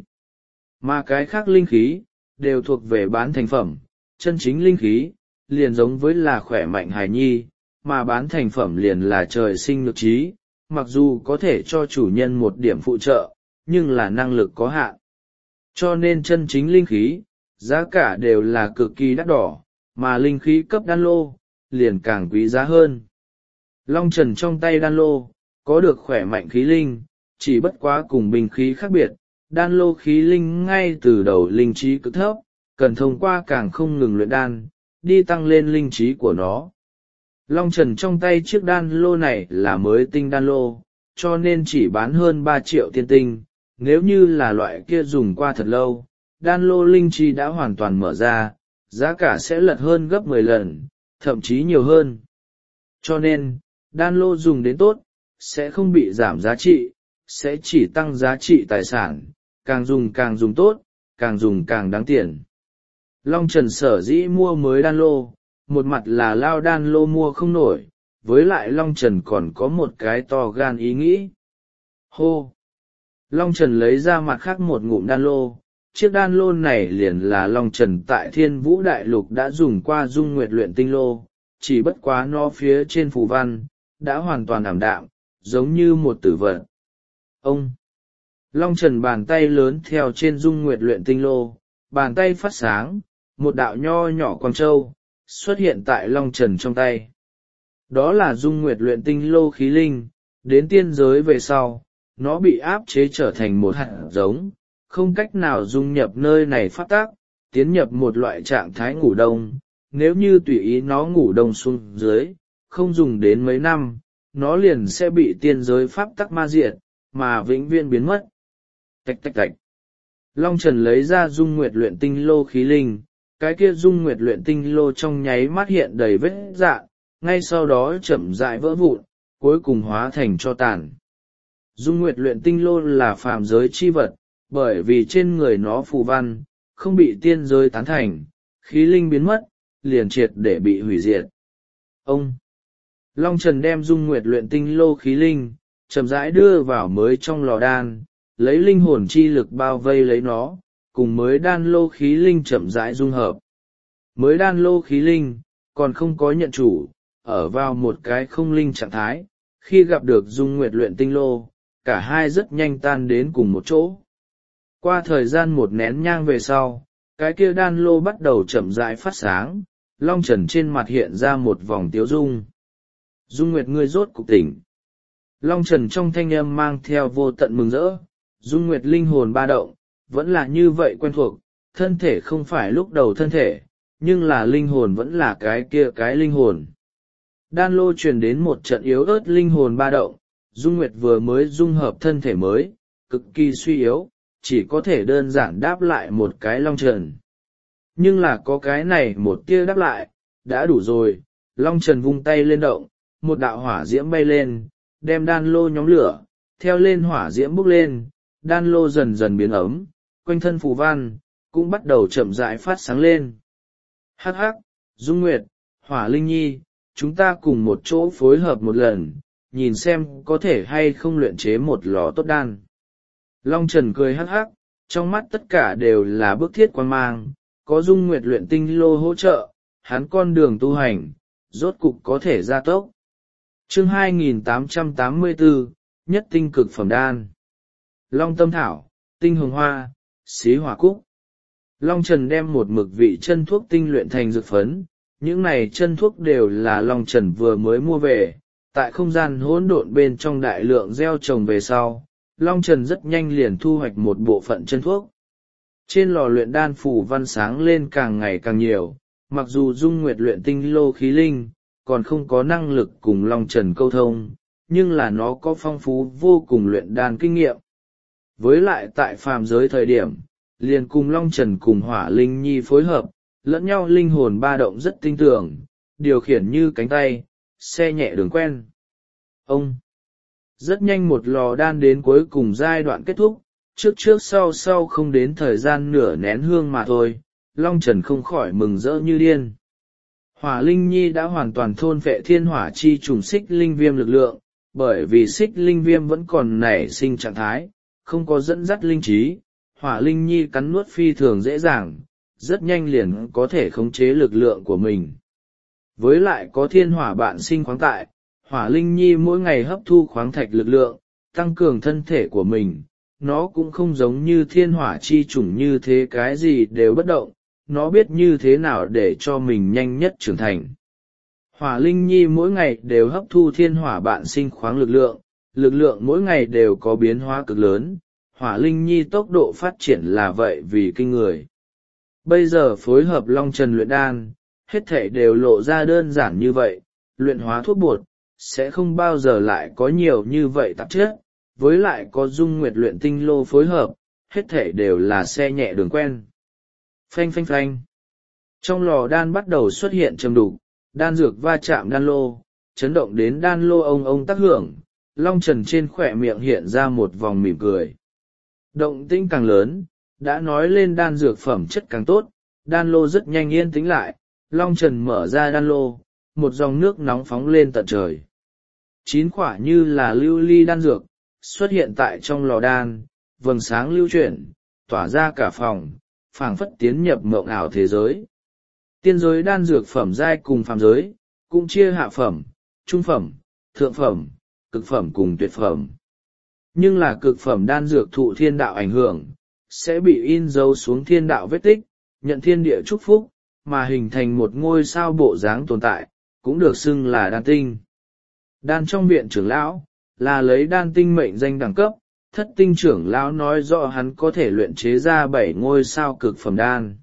Mà cái khác linh khí, đều thuộc về bán thành phẩm, chân chính linh khí, liền giống với là khỏe mạnh hài nhi, mà bán thành phẩm liền là trời sinh lực trí, mặc dù có thể cho chủ nhân một điểm phụ trợ, nhưng là năng lực có hạn. Cho nên chân chính linh khí, giá cả đều là cực kỳ đắt đỏ, mà linh khí cấp đan lô, liền càng quý giá hơn. Long Trần trong tay đan lô, có được khỏe mạnh khí linh, chỉ bất quá cùng binh khí khác biệt, đan lô khí linh ngay từ đầu linh trí cực thấp, cần thông qua càng không ngừng luyện đan, đi tăng lên linh trí của nó. Long Trần trong tay chiếc đan lô này là mới tinh đan lô, cho nên chỉ bán hơn 3 triệu tiên tinh, nếu như là loại kia dùng qua thật lâu, đan lô linh trí đã hoàn toàn mở ra, giá cả sẽ lật hơn gấp 10 lần, thậm chí nhiều hơn. Cho nên, đan lô dùng đến tốt, sẽ không bị giảm giá trị, sẽ chỉ tăng giá trị tài sản, càng dùng tốt, càng dùng càng đáng tiền. Long Trần sở dĩ mua mới đan lô, một mặt là lao đan lô mua không nổi, với lại Long Trần còn có một cái to gan ý nghĩ. Hô! Long Trần lấy ra mặt khác một ngụm đan lô. Chiếc đan lô này liền là Long Trần tại Thiên Vũ Đại Lục đã dùng qua Dung Nguyệt luyện tinh lô, chỉ bất quá nó phía trên phù văn đã hoàn toàn ảm đạm, giống như một tử vật. Ông! Long Trần bàn tay lớn theo trên Dung Nguyệt luyện tinh lô, bàn tay phát sáng, một đạo nho nhỏ quang châu xuất hiện tại Long Trần trong tay. Đó là Dung Nguyệt luyện tinh lô khí linh, đến tiên giới về sau, nó bị áp chế trở thành một hạt giống, không cách nào dung nhập nơi này phát tác, tiến nhập một loại trạng thái ngủ đông. Nếu như tùy ý nó ngủ đông xuống dưới, không dùng đến mấy năm, nó liền sẽ bị tiên giới pháp tắc ma diệt, mà vĩnh viễn biến mất. Tạch tạch tạch. Long Trần lấy ra Dung Nguyệt luyện tinh lô khí linh, cái kia Dung Nguyệt luyện tinh lô trong nháy mắt hiện đầy vết rạn, ngay sau đó chậm rãi vỡ vụn, cuối cùng hóa thành tro tàn. Dung Nguyệt luyện tinh lô là phàm giới chi vật, bởi vì trên người nó phù văn không bị tiên giới tán thành, khí linh biến mất, liền triệt để bị hủy diệt. Ông! Long Trần đem Dung Nguyệt luyện tinh lô khí linh, chậm rãi đưa vào mới trong lò đan, lấy linh hồn chi lực bao vây lấy nó, cùng mới đan lô khí linh chậm rãi dung hợp. Mới đan lô khí linh, còn không có nhận chủ, ở vào một cái không linh trạng thái, khi gặp được Dung Nguyệt luyện tinh lô, cả hai rất nhanh tan đến cùng một chỗ. Qua thời gian một nén nhang về sau, cái kia đan lô bắt đầu chậm rãi phát sáng, Long Trần trên mặt hiện ra một vòng tiếu dung. Dung Nguyệt ngươi rốt cục tỉnh. Long Trần trong thanh âm mang theo vô tận mừng rỡ, Dung Nguyệt linh hồn ba động, vẫn là như vậy quen thuộc, thân thể không phải lúc đầu thân thể, nhưng là linh hồn vẫn là cái kia cái linh hồn. Đan lô truyền đến một trận yếu ớt linh hồn ba động, Dung Nguyệt vừa mới dung hợp thân thể mới, cực kỳ suy yếu, chỉ có thể đơn giản đáp lại một cái Long Trần. Nhưng là có cái này một tia đáp lại, đã đủ rồi. Long Trần vung tay lên động, một đạo hỏa diễm bay lên, đem đan lô nhóm lửa, theo lên hỏa diễm bốc lên, đan lô dần dần biến ấm, quanh thân phù văn cũng bắt đầu chậm rãi phát sáng lên. Hắc hắc, Dung Nguyệt, Hỏa Linh Nhi, chúng ta cùng một chỗ phối hợp một lần, nhìn xem có thể hay không luyện chế một lò tốt đan. Long Trần cười hắc hắc, trong mắt tất cả đều là bức thiết quan mang, có Dung Nguyệt luyện tinh lô hỗ trợ, hắn con đường tu hành, rốt cục có thể gia tốc. Chương 2884, Nhất tinh cực phẩm đan. Long tâm thảo, tinh hồng hoa, xí hỏa cúc. Long Trần đem một mực vị chân thuốc tinh luyện thành dược phấn, những này chân thuốc đều là Long Trần vừa mới mua về, tại không gian hỗn độn bên trong đại lượng gieo trồng về sau, Long Trần rất nhanh liền thu hoạch một bộ phận chân thuốc. Trên lò luyện đan phủ văn sáng lên càng ngày càng nhiều, mặc dù Dung Nguyệt luyện tinh lô khí linh, còn không có năng lực cùng Long Trần câu thông, nhưng là nó có phong phú vô cùng luyện đan kinh nghiệm. Với lại tại phàm giới thời điểm, liền cùng Long Trần cùng Hỏa Linh Nhi phối hợp, lẫn nhau linh hồn ba động rất tinh tường, điều khiển như cánh tay, xe nhẹ đường quen. Ông! Rất nhanh một lò đan đến cuối cùng giai đoạn kết thúc, trước sau không đến thời gian nửa nén hương mà thôi, Long Trần không khỏi mừng rỡ như điên. Hỏa Linh Nhi đã hoàn toàn thôn phệ thiên hỏa chi trùng xích linh viêm lực lượng, bởi vì xích linh viêm vẫn còn nảy sinh trạng thái, không có dẫn dắt linh trí, Hỏa Linh Nhi cắn nuốt phi thường dễ dàng, rất nhanh liền có thể khống chế lực lượng của mình. Với lại có thiên hỏa bạn sinh khoáng tại, Hỏa Linh Nhi mỗi ngày hấp thu khoáng thạch lực lượng, tăng cường thân thể của mình, nó cũng không giống như thiên hỏa chi chủng như thế cái gì đều bất động, nó biết như thế nào để cho mình nhanh nhất trưởng thành. Hỏa Linh Nhi mỗi ngày đều hấp thu thiên hỏa bạn sinh khoáng lực lượng mỗi ngày đều có biến hóa cực lớn, Hỏa Linh Nhi tốc độ phát triển là vậy vì kinh người. Bây giờ phối hợp Long Trần luyện đan, hết thảy đều lộ ra đơn giản như vậy, luyện hóa thuốc bột, sẽ không bao giờ lại có nhiều như vậy tạp chất, với lại có Dung Nguyệt luyện tinh lô phối hợp, hết thảy đều là xe nhẹ đường quen. Phanh phanh phanh. Trong lò đan bắt đầu xuất hiện trầm đục, đan dược va chạm đan lô, chấn động đến đan lô ông tác hưởng. Long Trần trên khỏe miệng hiện ra một vòng mỉm cười. Động tĩnh càng lớn, đã nói lên đan dược phẩm chất càng tốt, đan lô rất nhanh yên tĩnh lại. Long Trần mở ra đan lô, một dòng nước nóng phóng lên tận trời. 9 quả như là lưu ly đan dược xuất hiện tại trong lò đan, vầng sáng lưu chuyển, tỏa ra cả phòng, phảng phất tiến nhập mộng ảo thế giới. Tiên giới đan dược phẩm giai cùng phàm giới, cũng chia hạ phẩm, trung phẩm, thượng phẩm, cực phẩm cùng tuyệt phẩm. Nhưng là cực phẩm đan dược thụ thiên đạo ảnh hưởng, sẽ bị in dấu xuống thiên đạo vết tích, nhận thiên địa chúc phúc, mà hình thành một ngôi sao bộ dáng tồn tại, cũng được xưng là đan tinh. Đan trong viện trưởng lão, là lấy đan tinh mệnh danh đẳng cấp, thất tinh trưởng lão nói rõ hắn có thể luyện chế ra 7 ngôi sao cực phẩm đan.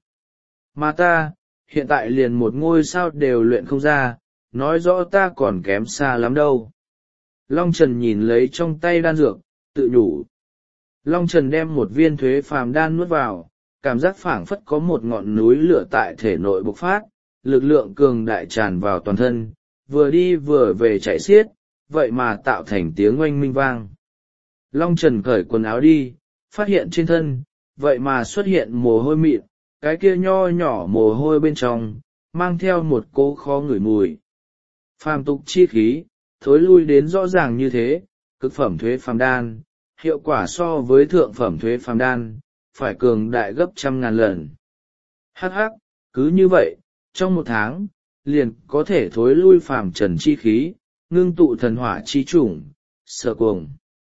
Mà ta, hiện tại liền một ngôi sao đều luyện không ra, nói rõ ta còn kém xa lắm đâu. Long Trần nhìn lấy trong tay đan dược, tự nhủ. Long Trần đem một viên thuế phàm đan nuốt vào, cảm giác phảng phất có một ngọn núi lửa tại thể nội bộc phát, lực lượng cường đại tràn vào toàn thân, vừa đi vừa về chạy xiết, vậy mà tạo thành tiếng oanh minh vang. Long Trần cởi quần áo đi, phát hiện trên thân, vậy mà xuất hiện mồ hôi mịn, cái kia nho nhỏ mồ hôi bên trong, mang theo một cỗ khó ngửi mùi. Phàm tục chi khí, thối lui đến rõ ràng như thế, cực phẩm thuế phàm đan, hiệu quả so với thượng phẩm thuế phàm đan, phải cường đại gấp 100.000 lần. Hắc hắc, cứ như vậy, trong 1 tháng, liền có thể thối lui phàm trần chi khí, ngưng tụ thần hỏa chi chủng, Sở Cuồng.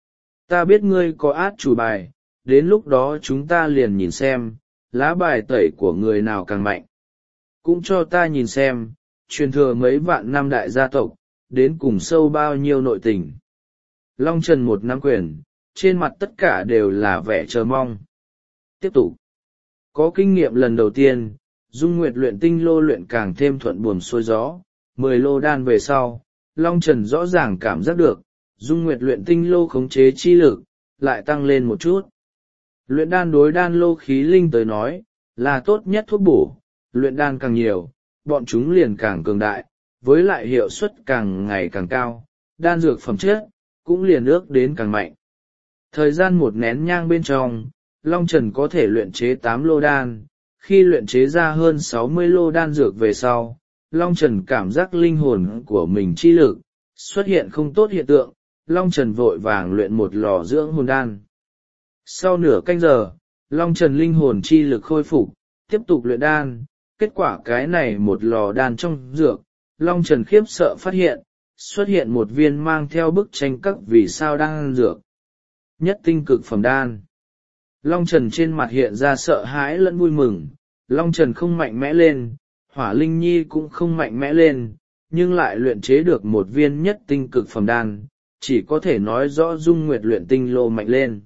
Ta biết ngươi có át chủ bài, đến lúc đó chúng ta liền nhìn xem, lá bài tẩy của người nào càng mạnh. Cũng cho ta nhìn xem, truyền thừa mấy vạn năm đại gia tộc, đến cùng sâu bao nhiêu nội tình. Long Trần một nắm quyền, trên mặt tất cả đều là vẻ chờ mong. Tiếp tục. Có kinh nghiệm lần đầu tiên, Dung Nguyệt luyện tinh lô luyện càng thêm thuận buồm xuôi gió, 10 lô đan về sau, Long Trần rõ ràng cảm giác được, Dung Nguyệt luyện tinh lô khống chế chi lực, lại tăng lên một chút. Luyện đan đối đan lô khí linh tới nói, là tốt nhất thuốc bổ, luyện đan càng nhiều, bọn chúng liền càng cường đại, với lại hiệu suất càng ngày càng cao, đan dược phẩm chất, cũng liền ước đến càng mạnh. Thời gian 1 nén nhang bên trong, Long Trần có thể luyện chế 8 lô đan, khi luyện chế ra hơn 60 lô đan dược về sau, Long Trần cảm giác linh hồn của mình chi lực, xuất hiện không tốt hiện tượng, Long Trần vội vàng luyện một lò dưỡng hồn đan. Sau nửa canh giờ, Long Trần linh hồn chi lực khôi phục, tiếp tục luyện đan, kết quả cái này một lò đan trong dược, Long Trần khiếp sợ phát hiện, xuất hiện một viên mang theo bức tranh các vì sao đan dược. Nhất tinh cực phẩm đan. Long Trần trên mặt hiện ra sợ hãi lẫn vui mừng, Long Trần không mạnh mẽ lên, Hỏa Linh Nhi cũng không mạnh mẽ lên, nhưng lại luyện chế được một viên nhất tinh cực phẩm đan, chỉ có thể nói rõ Dung Nguyệt luyện tinh lô mạnh lên.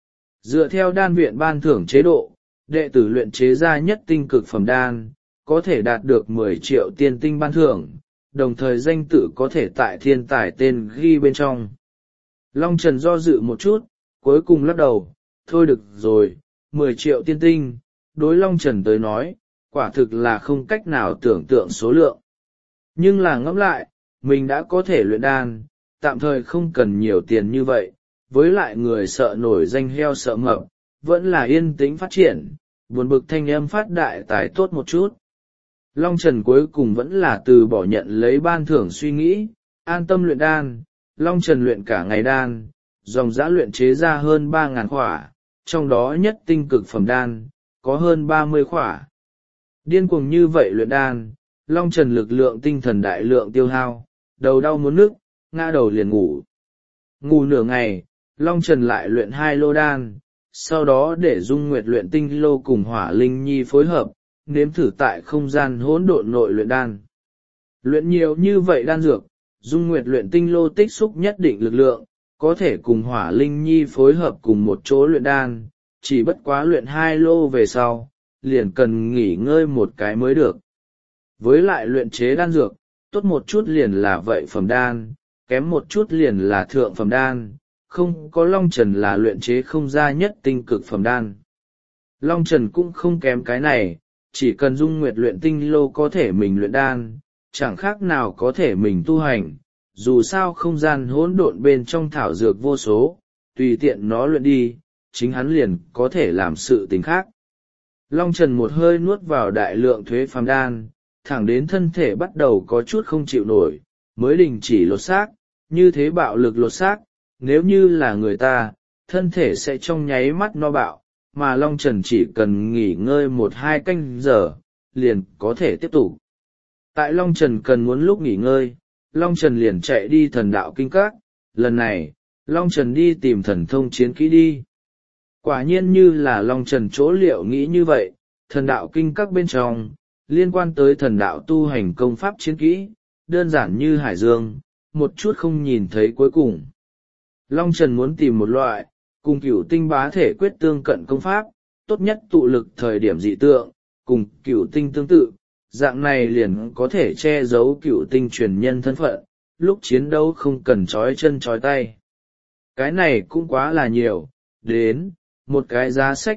Dựa theo đan viện ban thưởng chế độ, đệ tử luyện chế ra nhất tinh cực phẩm đan, có thể đạt được 10 triệu tiên tinh ban thưởng, đồng thời danh tự có thể tại thiên tài tên ghi bên trong. Long Trần do dự một chút, cuối cùng lắc đầu, thôi được rồi, 10 triệu tiên tinh, đối Long Trần tới nói, quả thực là không cách nào tưởng tượng số lượng. Nhưng là ngẫm lại, mình đã có thể luyện đan, tạm thời không cần nhiều tiền như vậy, với lại người sợ nổi danh heo sợ mập, vẫn là yên tĩnh phát triển, buồn bực thanh âm phát đại tài tốt một chút. Long Trần cuối cùng vẫn là từ bỏ nhận lấy ban thưởng suy nghĩ, an tâm luyện đan. Long Trần luyện cả ngày đan, dòng dã luyện chế ra hơn 3.000 khỏa, trong đó nhất tinh cực phẩm đan, có hơn 30 khỏa. Điên cuồng như vậy luyện đan, Long Trần lực lượng tinh thần đại lượng tiêu hao, đầu đau muốn nức, ngã đầu liền ngủ. Ngủ nửa ngày, Long Trần lại luyện 2 lô đan, sau đó để Dung Nguyệt luyện tinh lô cùng Hỏa Linh Nhi phối hợp, nếm thử tại không gian hỗn độn nội luyện đan. Luyện nhiều như vậy đan dược, Dung Nguyệt luyện tinh lô tích xúc nhất định lực lượng, có thể cùng Hỏa Linh Nhi phối hợp cùng một chỗ luyện đan, chỉ bất quá luyện 2 lô về sau, liền cần nghỉ ngơi một cái mới được. Với lại luyện chế đan dược, tốt một chút liền là vậy phẩm đan, kém một chút liền là thượng phẩm đan, không có Long Trần là luyện chế không ra nhất tinh cực phẩm đan. Long Trần cũng không kém cái này, chỉ cần Dung Nguyệt luyện tinh lô có thể mình luyện đan, chẳng khác nào có thể mình tu hành, dù sao không gian hỗn độn bên trong thảo dược vô số, tùy tiện nó luyện đi, chính hắn liền có thể làm sự tình khác. Long Trần một hơi nuốt vào đại lượng thuế phàm đan, thẳng đến thân thể bắt đầu có chút không chịu nổi, mới đình chỉ lột xác, như thế bạo lực lột xác, nếu như là người ta, thân thể sẽ trong nháy mắt no bạo, mà Long Trần chỉ cần nghỉ ngơi 1-2 canh giờ, liền có thể tiếp tục. Tại Long Trần cần muốn lúc nghỉ ngơi, Long Trần liền chạy đi thần đạo kinh các, lần này, Long Trần đi tìm thần thông chiến kỹ đi. Quả nhiên như là Long Trần chỗ liệu nghĩ như vậy, thần đạo kinh các bên trong, liên quan tới thần đạo tu hành công pháp chiến kỹ, đơn giản như hải dương, một chút không nhìn thấy cuối cùng. Long Trần muốn tìm một loại, cùng cửu tinh bá thể quyết tương cận công pháp, tốt nhất tụ lực thời điểm dị tượng, cùng cửu tinh tương tự, dạng này liền có thể che giấu cửu tinh truyền nhân thân phận, lúc chiến đấu không cần trói chân trói tay. Cái này cũng quá là nhiều, đến, một cái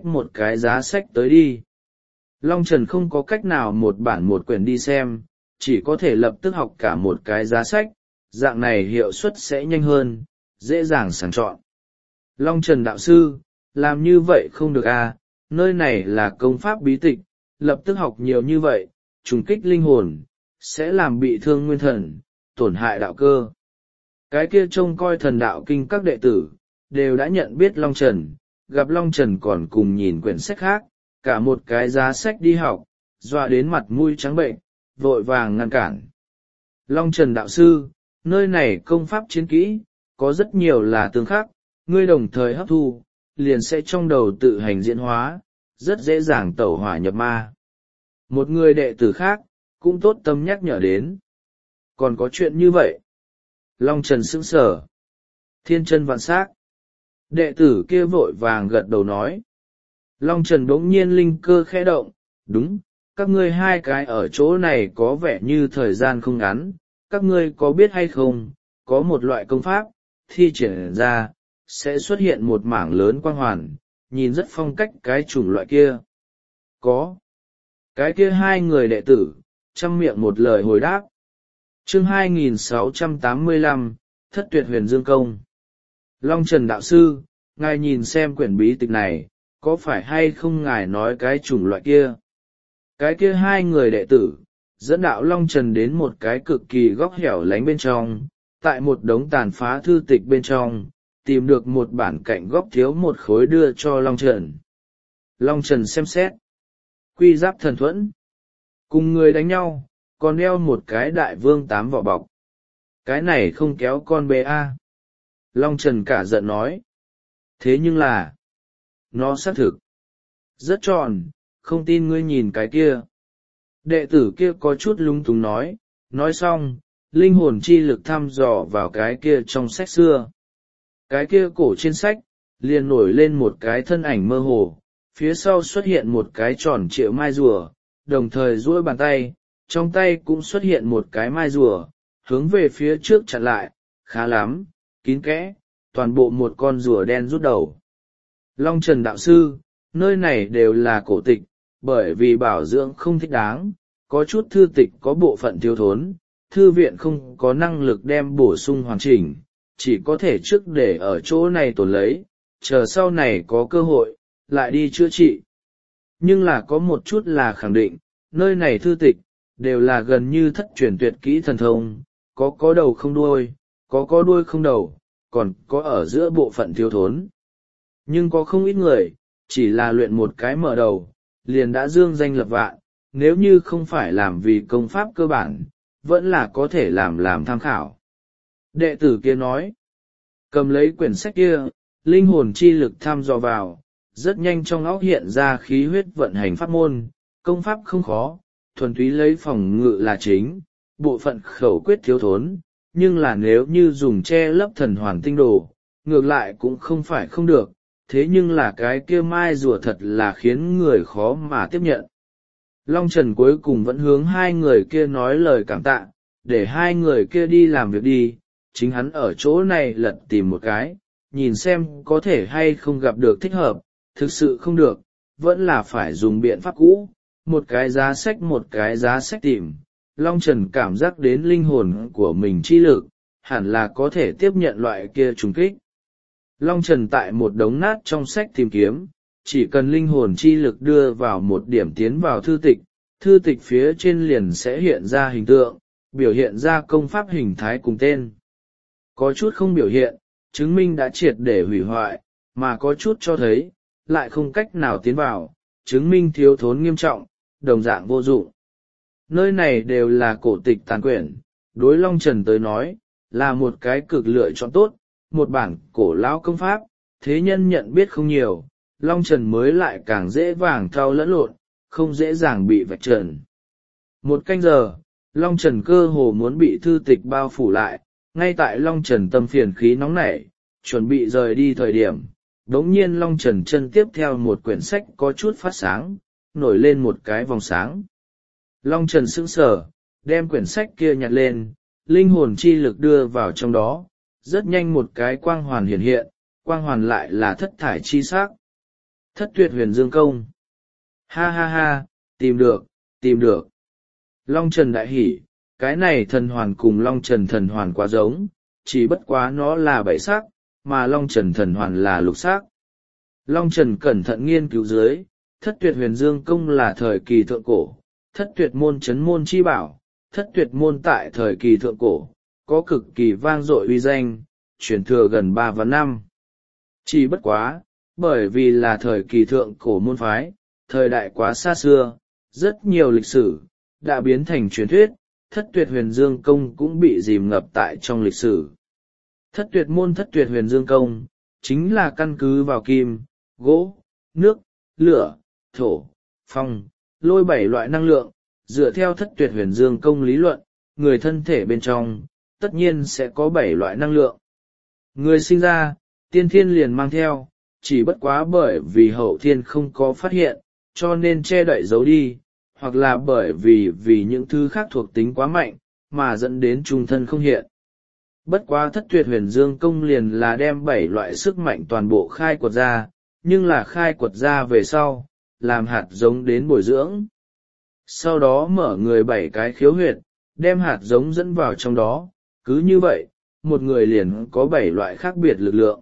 giá sách tới đi. Long Trần không có cách nào một bản một quyển đi xem, chỉ có thể lập tức học cả một cái giá sách, dạng này hiệu suất sẽ nhanh hơn, dễ dàng sàng chọn. Long Trần đạo sư, làm như vậy không được à, nơi này là công pháp bí tịch, lập tức học nhiều như vậy, trùng kích linh hồn, sẽ làm bị thương nguyên thần, tổn hại đạo cơ. Cái kia trông coi thần đạo kinh các đệ tử, đều đã nhận biết Long Trần, gặp Long Trần còn cùng nhìn quyển sách khác, cả một cái giá sách đi học, dọa đến mặt mũi trắng bệnh, vội vàng ngăn cản. Long Trần đạo sư, nơi này công pháp chiến kỹ, có rất nhiều là tương khắc, ngươi đồng thời hấp thu, liền sẽ trong đầu tự hành diễn hóa, rất dễ dàng tẩu hỏa nhập ma. Một người đệ tử khác, cũng tốt tâm nhắc nhở đến. Còn có chuyện như vậy. Long Trần sững sờ. Thiên chân vạn sắc. Đệ tử kia vội vàng gật đầu nói. Long Trần bỗng nhiên linh cơ khẽ động, đúng, các ngươi hai cái ở chỗ này có vẻ như thời gian không ngắn, các ngươi có biết hay không, có một loại công pháp, thi triển ra, sẽ xuất hiện một mảng lớn quang hoàn, nhìn rất phong cách cái chủng loại kia. Có. Cái kia hai người đệ tử, chăm miệng một lời hồi đáp. Chương 2685, Thất Tuyệt Huyền Dương Công. Long Trần đạo sư, ngài nhìn xem quyển bí tịch này, có phải hay không ngài nói cái chủng loại kia? Cái kia hai người đệ tử, dẫn đạo Long Trần đến một cái cực kỳ góc hẻo lánh bên trong, tại một đống tàn phá thư tịch bên trong, tìm được một bản cạnh góc thiếu một khối đưa cho Long Trần. Long Trần xem xét. Quy giáp thần thuẫn. Cùng người đánh nhau, còn đeo một cái đại vương 8 vỏ bọc. Cái này không kéo con bé a. Long Trần cả giận nói. Thế nhưng là, nó xác thực rất tròn, không tin ngươi nhìn cái kia. Đệ tử kia có chút lung túng nói xong, linh hồn chi lực thăm dò vào cái kia trong sách xưa. Cái kia cổ trên sách, liền nổi lên một cái thân ảnh mơ hồ, phía sau xuất hiện một cái tròn trịa mai rùa, đồng thời duỗi bàn tay, trong tay cũng xuất hiện một cái mai rùa, hướng về phía trước chặn lại, khá lắm, kín kẽ, toàn bộ một con rùa đen rút đầu. Long Trần đạo sư, nơi này đều là cổ tịch, bởi vì bảo dưỡng không thích đáng, có chút thư tịch có bộ phận thiếu thốn, thư viện không có năng lực đem bổ sung hoàn chỉnh, chỉ có thể trước để ở chỗ này tồn lấy, chờ sau này có cơ hội, lại đi chữa trị. Nhưng là có một chút là khẳng định, nơi này thư tịch, đều là gần như thất truyền tuyệt kỹ thần thông, có đầu không đuôi, có đuôi không đầu, còn có ở giữa bộ phận thiếu thốn. Nhưng có không ít người, chỉ là luyện một cái mở đầu, liền đã dương danh lập vạn, nếu như không phải làm vì công pháp cơ bản, vẫn là có thể làm tham khảo. Đệ tử kia nói, cầm lấy quyển sách kia, linh hồn chi lực thăm dò vào, rất nhanh trong óc hiện ra khí huyết vận hành pháp môn, công pháp không khó, thuần túy lấy phòng ngự là chính, bộ phận khẩu quyết thiếu thốn, nhưng là nếu như dùng che lấp thần hoàn tinh đồ, ngược lại cũng không phải không được, thế nhưng là cái kia mai rùa thật là khiến người khó mà tiếp nhận. Long Trần cuối cùng vẫn hướng hai người kia nói lời cảm tạ, để hai người kia đi làm việc đi, chính hắn ở chỗ này lật tìm một cái, nhìn xem có thể hay không gặp được thích hợp, thực sự không được, vẫn là phải dùng biện pháp cũ, một cái giá sách tìm. Long Trần cảm giác đến linh hồn của mình chi lực, hẳn là có thể tiếp nhận loại kia trùng kích. Long Trần tại một đống nát trong sách tìm kiếm, chỉ cần linh hồn chi lực đưa vào một điểm tiến vào thư tịch phía trên liền sẽ hiện ra hình tượng, biểu hiện ra công pháp hình thái cùng tên. Có chút không biểu hiện, chứng minh đã triệt để hủy hoại, mà có chút cho thấy, lại không cách nào tiến vào, chứng minh thiếu thốn nghiêm trọng, đồng dạng vô dụng. Nơi này đều là cổ tịch tàn quyển, đối Long Trần tới nói, là một cái cực lựa chọn tốt, một bản cổ lão công pháp, thế nhân nhận biết không nhiều, Long Trần mới lại càng dễ vàng thao lẫn lộn, không dễ dàng bị vạch trần. Một canh giờ, Long Trần cơ hồ muốn bị thư tịch bao phủ lại, ngay tại Long Trần tâm phiền khí nóng nảy, chuẩn bị rời đi thời điểm. Đống nhiên Long Trần chân tiếp theo một quyển sách có chút phát sáng, nổi lên một cái vòng sáng. Long Trần sững sờ, đem quyển sách kia nhặt lên, linh hồn chi lực đưa vào trong đó, rất nhanh một cái quang hoàn hiện hiện, quang hoàn lại là thất thải chi sắc. Thất tuyệt huyền dương công. Ha ha ha, tìm được. Long Trần đại hỉ, cái này thần hoàn cùng Long Trần thần hoàn quá giống, chỉ bất quá nó là bảy sắc, mà Long Trần thần hoàn là lục sắc. Long Trần cẩn thận nghiên cứu dưới, thất tuyệt huyền dương công là thời kỳ thượng cổ, thất tuyệt môn chấn môn chi bảo, thất tuyệt môn tại thời kỳ thượng cổ, có cực kỳ vang dội uy danh, truyền thừa gần 3 vạn năm. Chỉ bất quá, bởi vì là thời kỳ thượng cổ môn phái, thời đại quá xa xưa, rất nhiều lịch sử, đã biến thành truyền thuyết, thất tuyệt huyền dương công cũng bị dìm ngập tại trong lịch sử. Thất tuyệt môn thất tuyệt huyền dương công, chính là căn cứ vào kim, gỗ, nước, lửa, thổ, phong, lôi 7 loại năng lượng, dựa theo thất tuyệt huyền dương công lý luận, người thân thể bên trong, tất nhiên sẽ có 7 loại năng lượng. Người sinh ra, tiên thiên liền mang theo, chỉ bất quá bởi vì hậu thiên không có phát hiện, cho nên che đậy giấu đi, hoặc là bởi vì những thứ khác thuộc tính quá mạnh, mà dẫn đến trung thân không hiện. Bất quá thất tuyệt huyền dương công liền là đem 7 loại sức mạnh toàn bộ khai quật ra, nhưng là khai quật ra về sau, làm hạt giống đến bồi dưỡng. Sau đó mở người 7 cái khiếu huyệt, đem hạt giống dẫn vào trong đó, cứ như vậy, một người liền có 7 loại khác biệt lực lượng.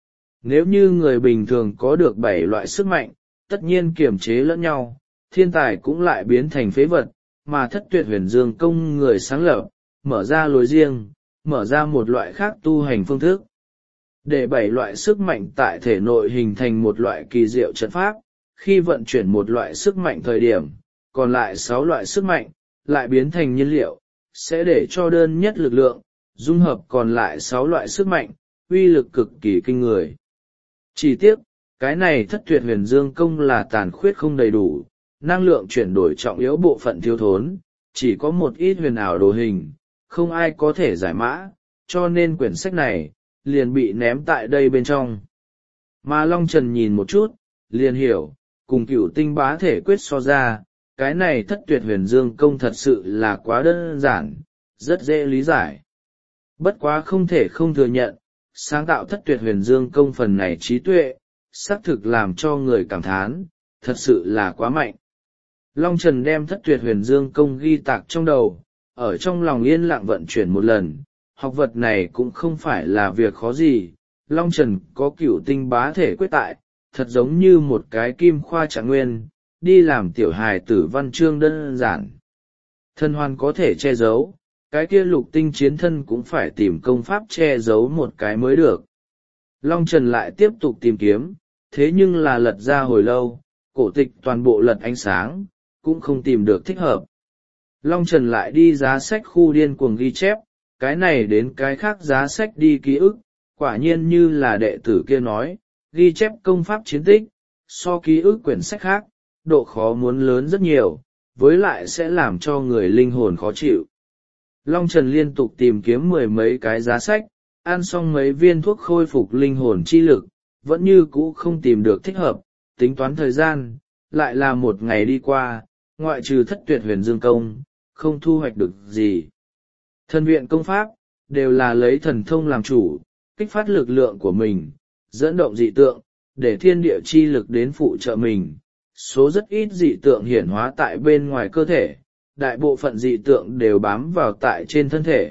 Nếu như người bình thường có được 7 loại sức mạnh, tất nhiên kiềm chế lẫn nhau, thiên tài cũng lại biến thành phế vật, mà thất tuyệt huyền dương công người sáng lập, mở ra lối riêng, mở ra một loại khác tu hành phương thức. Để 7 loại sức mạnh tại thể nội hình thành một loại kỳ diệu trận pháp, khi vận chuyển một loại sức mạnh thời điểm, còn lại 6 loại sức mạnh, lại biến thành nhiên liệu, sẽ để cho đơn nhất lực lượng, dung hợp còn lại 6 loại sức mạnh, uy lực cực kỳ kinh người. Chỉ tiếc, cái này thất tuyệt huyền dương công là tàn khuyết không đầy đủ, năng lượng chuyển đổi trọng yếu bộ phận thiếu thốn, chỉ có một ít huyền ảo đồ hình, không ai có thể giải mã, cho nên quyển sách này, liền bị ném tại đây bên trong. Mà Long Trần nhìn một chút, liền hiểu, cùng Cửu Tinh Bá Thể Quyết so ra, cái này thất tuyệt huyền dương công thật sự là quá đơn giản, rất dễ lý giải. Bất quá không thể không thừa nhận, sáng tạo thất tuyệt huyền dương công phần này trí tuệ, xác thực làm cho người cảm thán, thật sự là quá mạnh. Long Trần đem thất tuyệt huyền dương công ghi tạc trong đầu, ở trong lòng yên lặng vận chuyển một lần, học vật này cũng không phải là việc khó gì, Long Trần có Cửu Tinh Bá Thể Quyết tại, thật giống như một cái kim khoa trạng nguyên, đi làm tiểu hài tử văn chương đơn giản. Thân hoàn có thể che giấu, cái kia lục tinh chiến thân cũng phải tìm công pháp che giấu một cái mới được. Long Trần lại tiếp tục tìm kiếm, thế nhưng là lật ra hồi lâu, cổ tịch toàn bộ lật ánh sáng, cũng không tìm được thích hợp. Long Trần lại đi giá sách khu điên cuồng ghi chép, cái này đến cái khác giá sách đi ký ức, quả nhiên như là đệ tử kia nói, ghi chép công pháp chiến tích, so ký ức quyển sách khác, độ khó muốn lớn rất nhiều, với lại sẽ làm cho người linh hồn khó chịu. Long Trần liên tục tìm kiếm 10 mấy cái giá sách, ăn xong mấy viên thuốc khôi phục linh hồn chi lực, vẫn như cũ không tìm được thích hợp, tính toán thời gian, lại là một ngày đi qua, ngoại trừ thất tuyệt huyền dương công, không thu hoạch được gì. Thần viện công pháp, đều là lấy thần thông làm chủ, kích phát lực lượng của mình, dẫn động dị tượng, để thiên địa chi lực đến phụ trợ mình. Số rất ít dị tượng hiển hóa tại bên ngoài cơ thể, đại bộ phận dị tượng đều bám vào tại trên thân thể,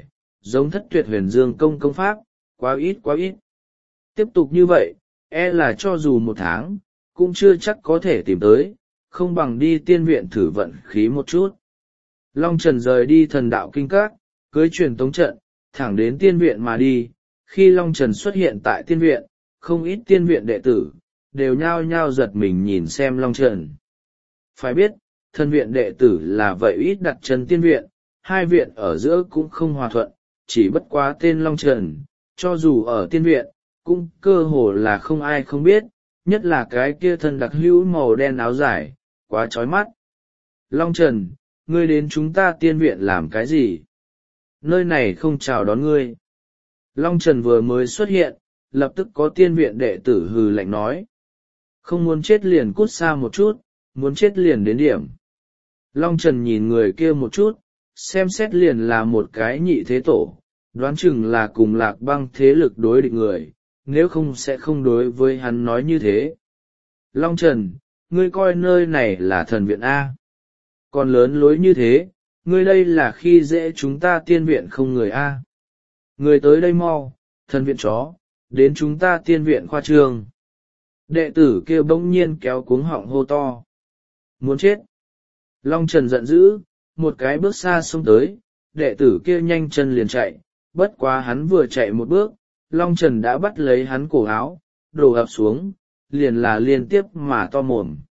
giống Thất Tuyệt Huyền Dương công công pháp, quá ít quá ít. Tiếp tục như vậy, là cho dù 1 tháng, cũng chưa chắc có thể tìm tới, không bằng đi tiên viện thử vận khí một chút. Long Trần rời đi Thần Đạo Kinh Các, cưới truyền tống trận, thẳng đến tiên viện mà đi. Khi Long Trần xuất hiện tại tiên viện, không ít tiên viện đệ tử, đều nhao nhao giật mình nhìn xem Long Trần. Phải biết, thân viện đệ tử là vậy ít đặt chân tiên viện, hai viện ở giữa cũng không hòa thuận, chỉ bất quá tên Long Trần, cho dù ở tiên viện, cũng cơ hồ là không ai không biết, nhất là cái kia thân đặc hữu màu đen áo dài, quá chói mắt. Long Trần, ngươi đến chúng ta tiên viện làm cái gì? Nơi này không chào đón ngươi. Long Trần vừa mới xuất hiện, lập tức có tiên viện đệ tử hừ lạnh nói. Không muốn chết liền cút xa một chút, muốn chết liền đến điểm. Long Trần nhìn người kia một chút, xem xét liền là một cái nhị thế tổ, đoán chừng là cùng Lạc Băng thế lực đối địch người, nếu không sẽ không đối với hắn nói như thế. Long Trần, ngươi coi nơi này là thần viện A. Còn lớn lối như thế, ngươi đây là khi dễ chúng ta tiên viện không người A. Người tới đây mau, thần viện chó, đến chúng ta tiên viện khoa trương. Đệ tử kia bỗng nhiên kéo cuống họng hô to. Muốn chết. Long Trần giận dữ, một cái bước xa xông tới, đệ tử kia nhanh chân liền chạy, bất quá hắn vừa chạy một bước, Long Trần đã bắt lấy hắn cổ áo, đổ ập xuống, liền là liên tiếp mà to mồm.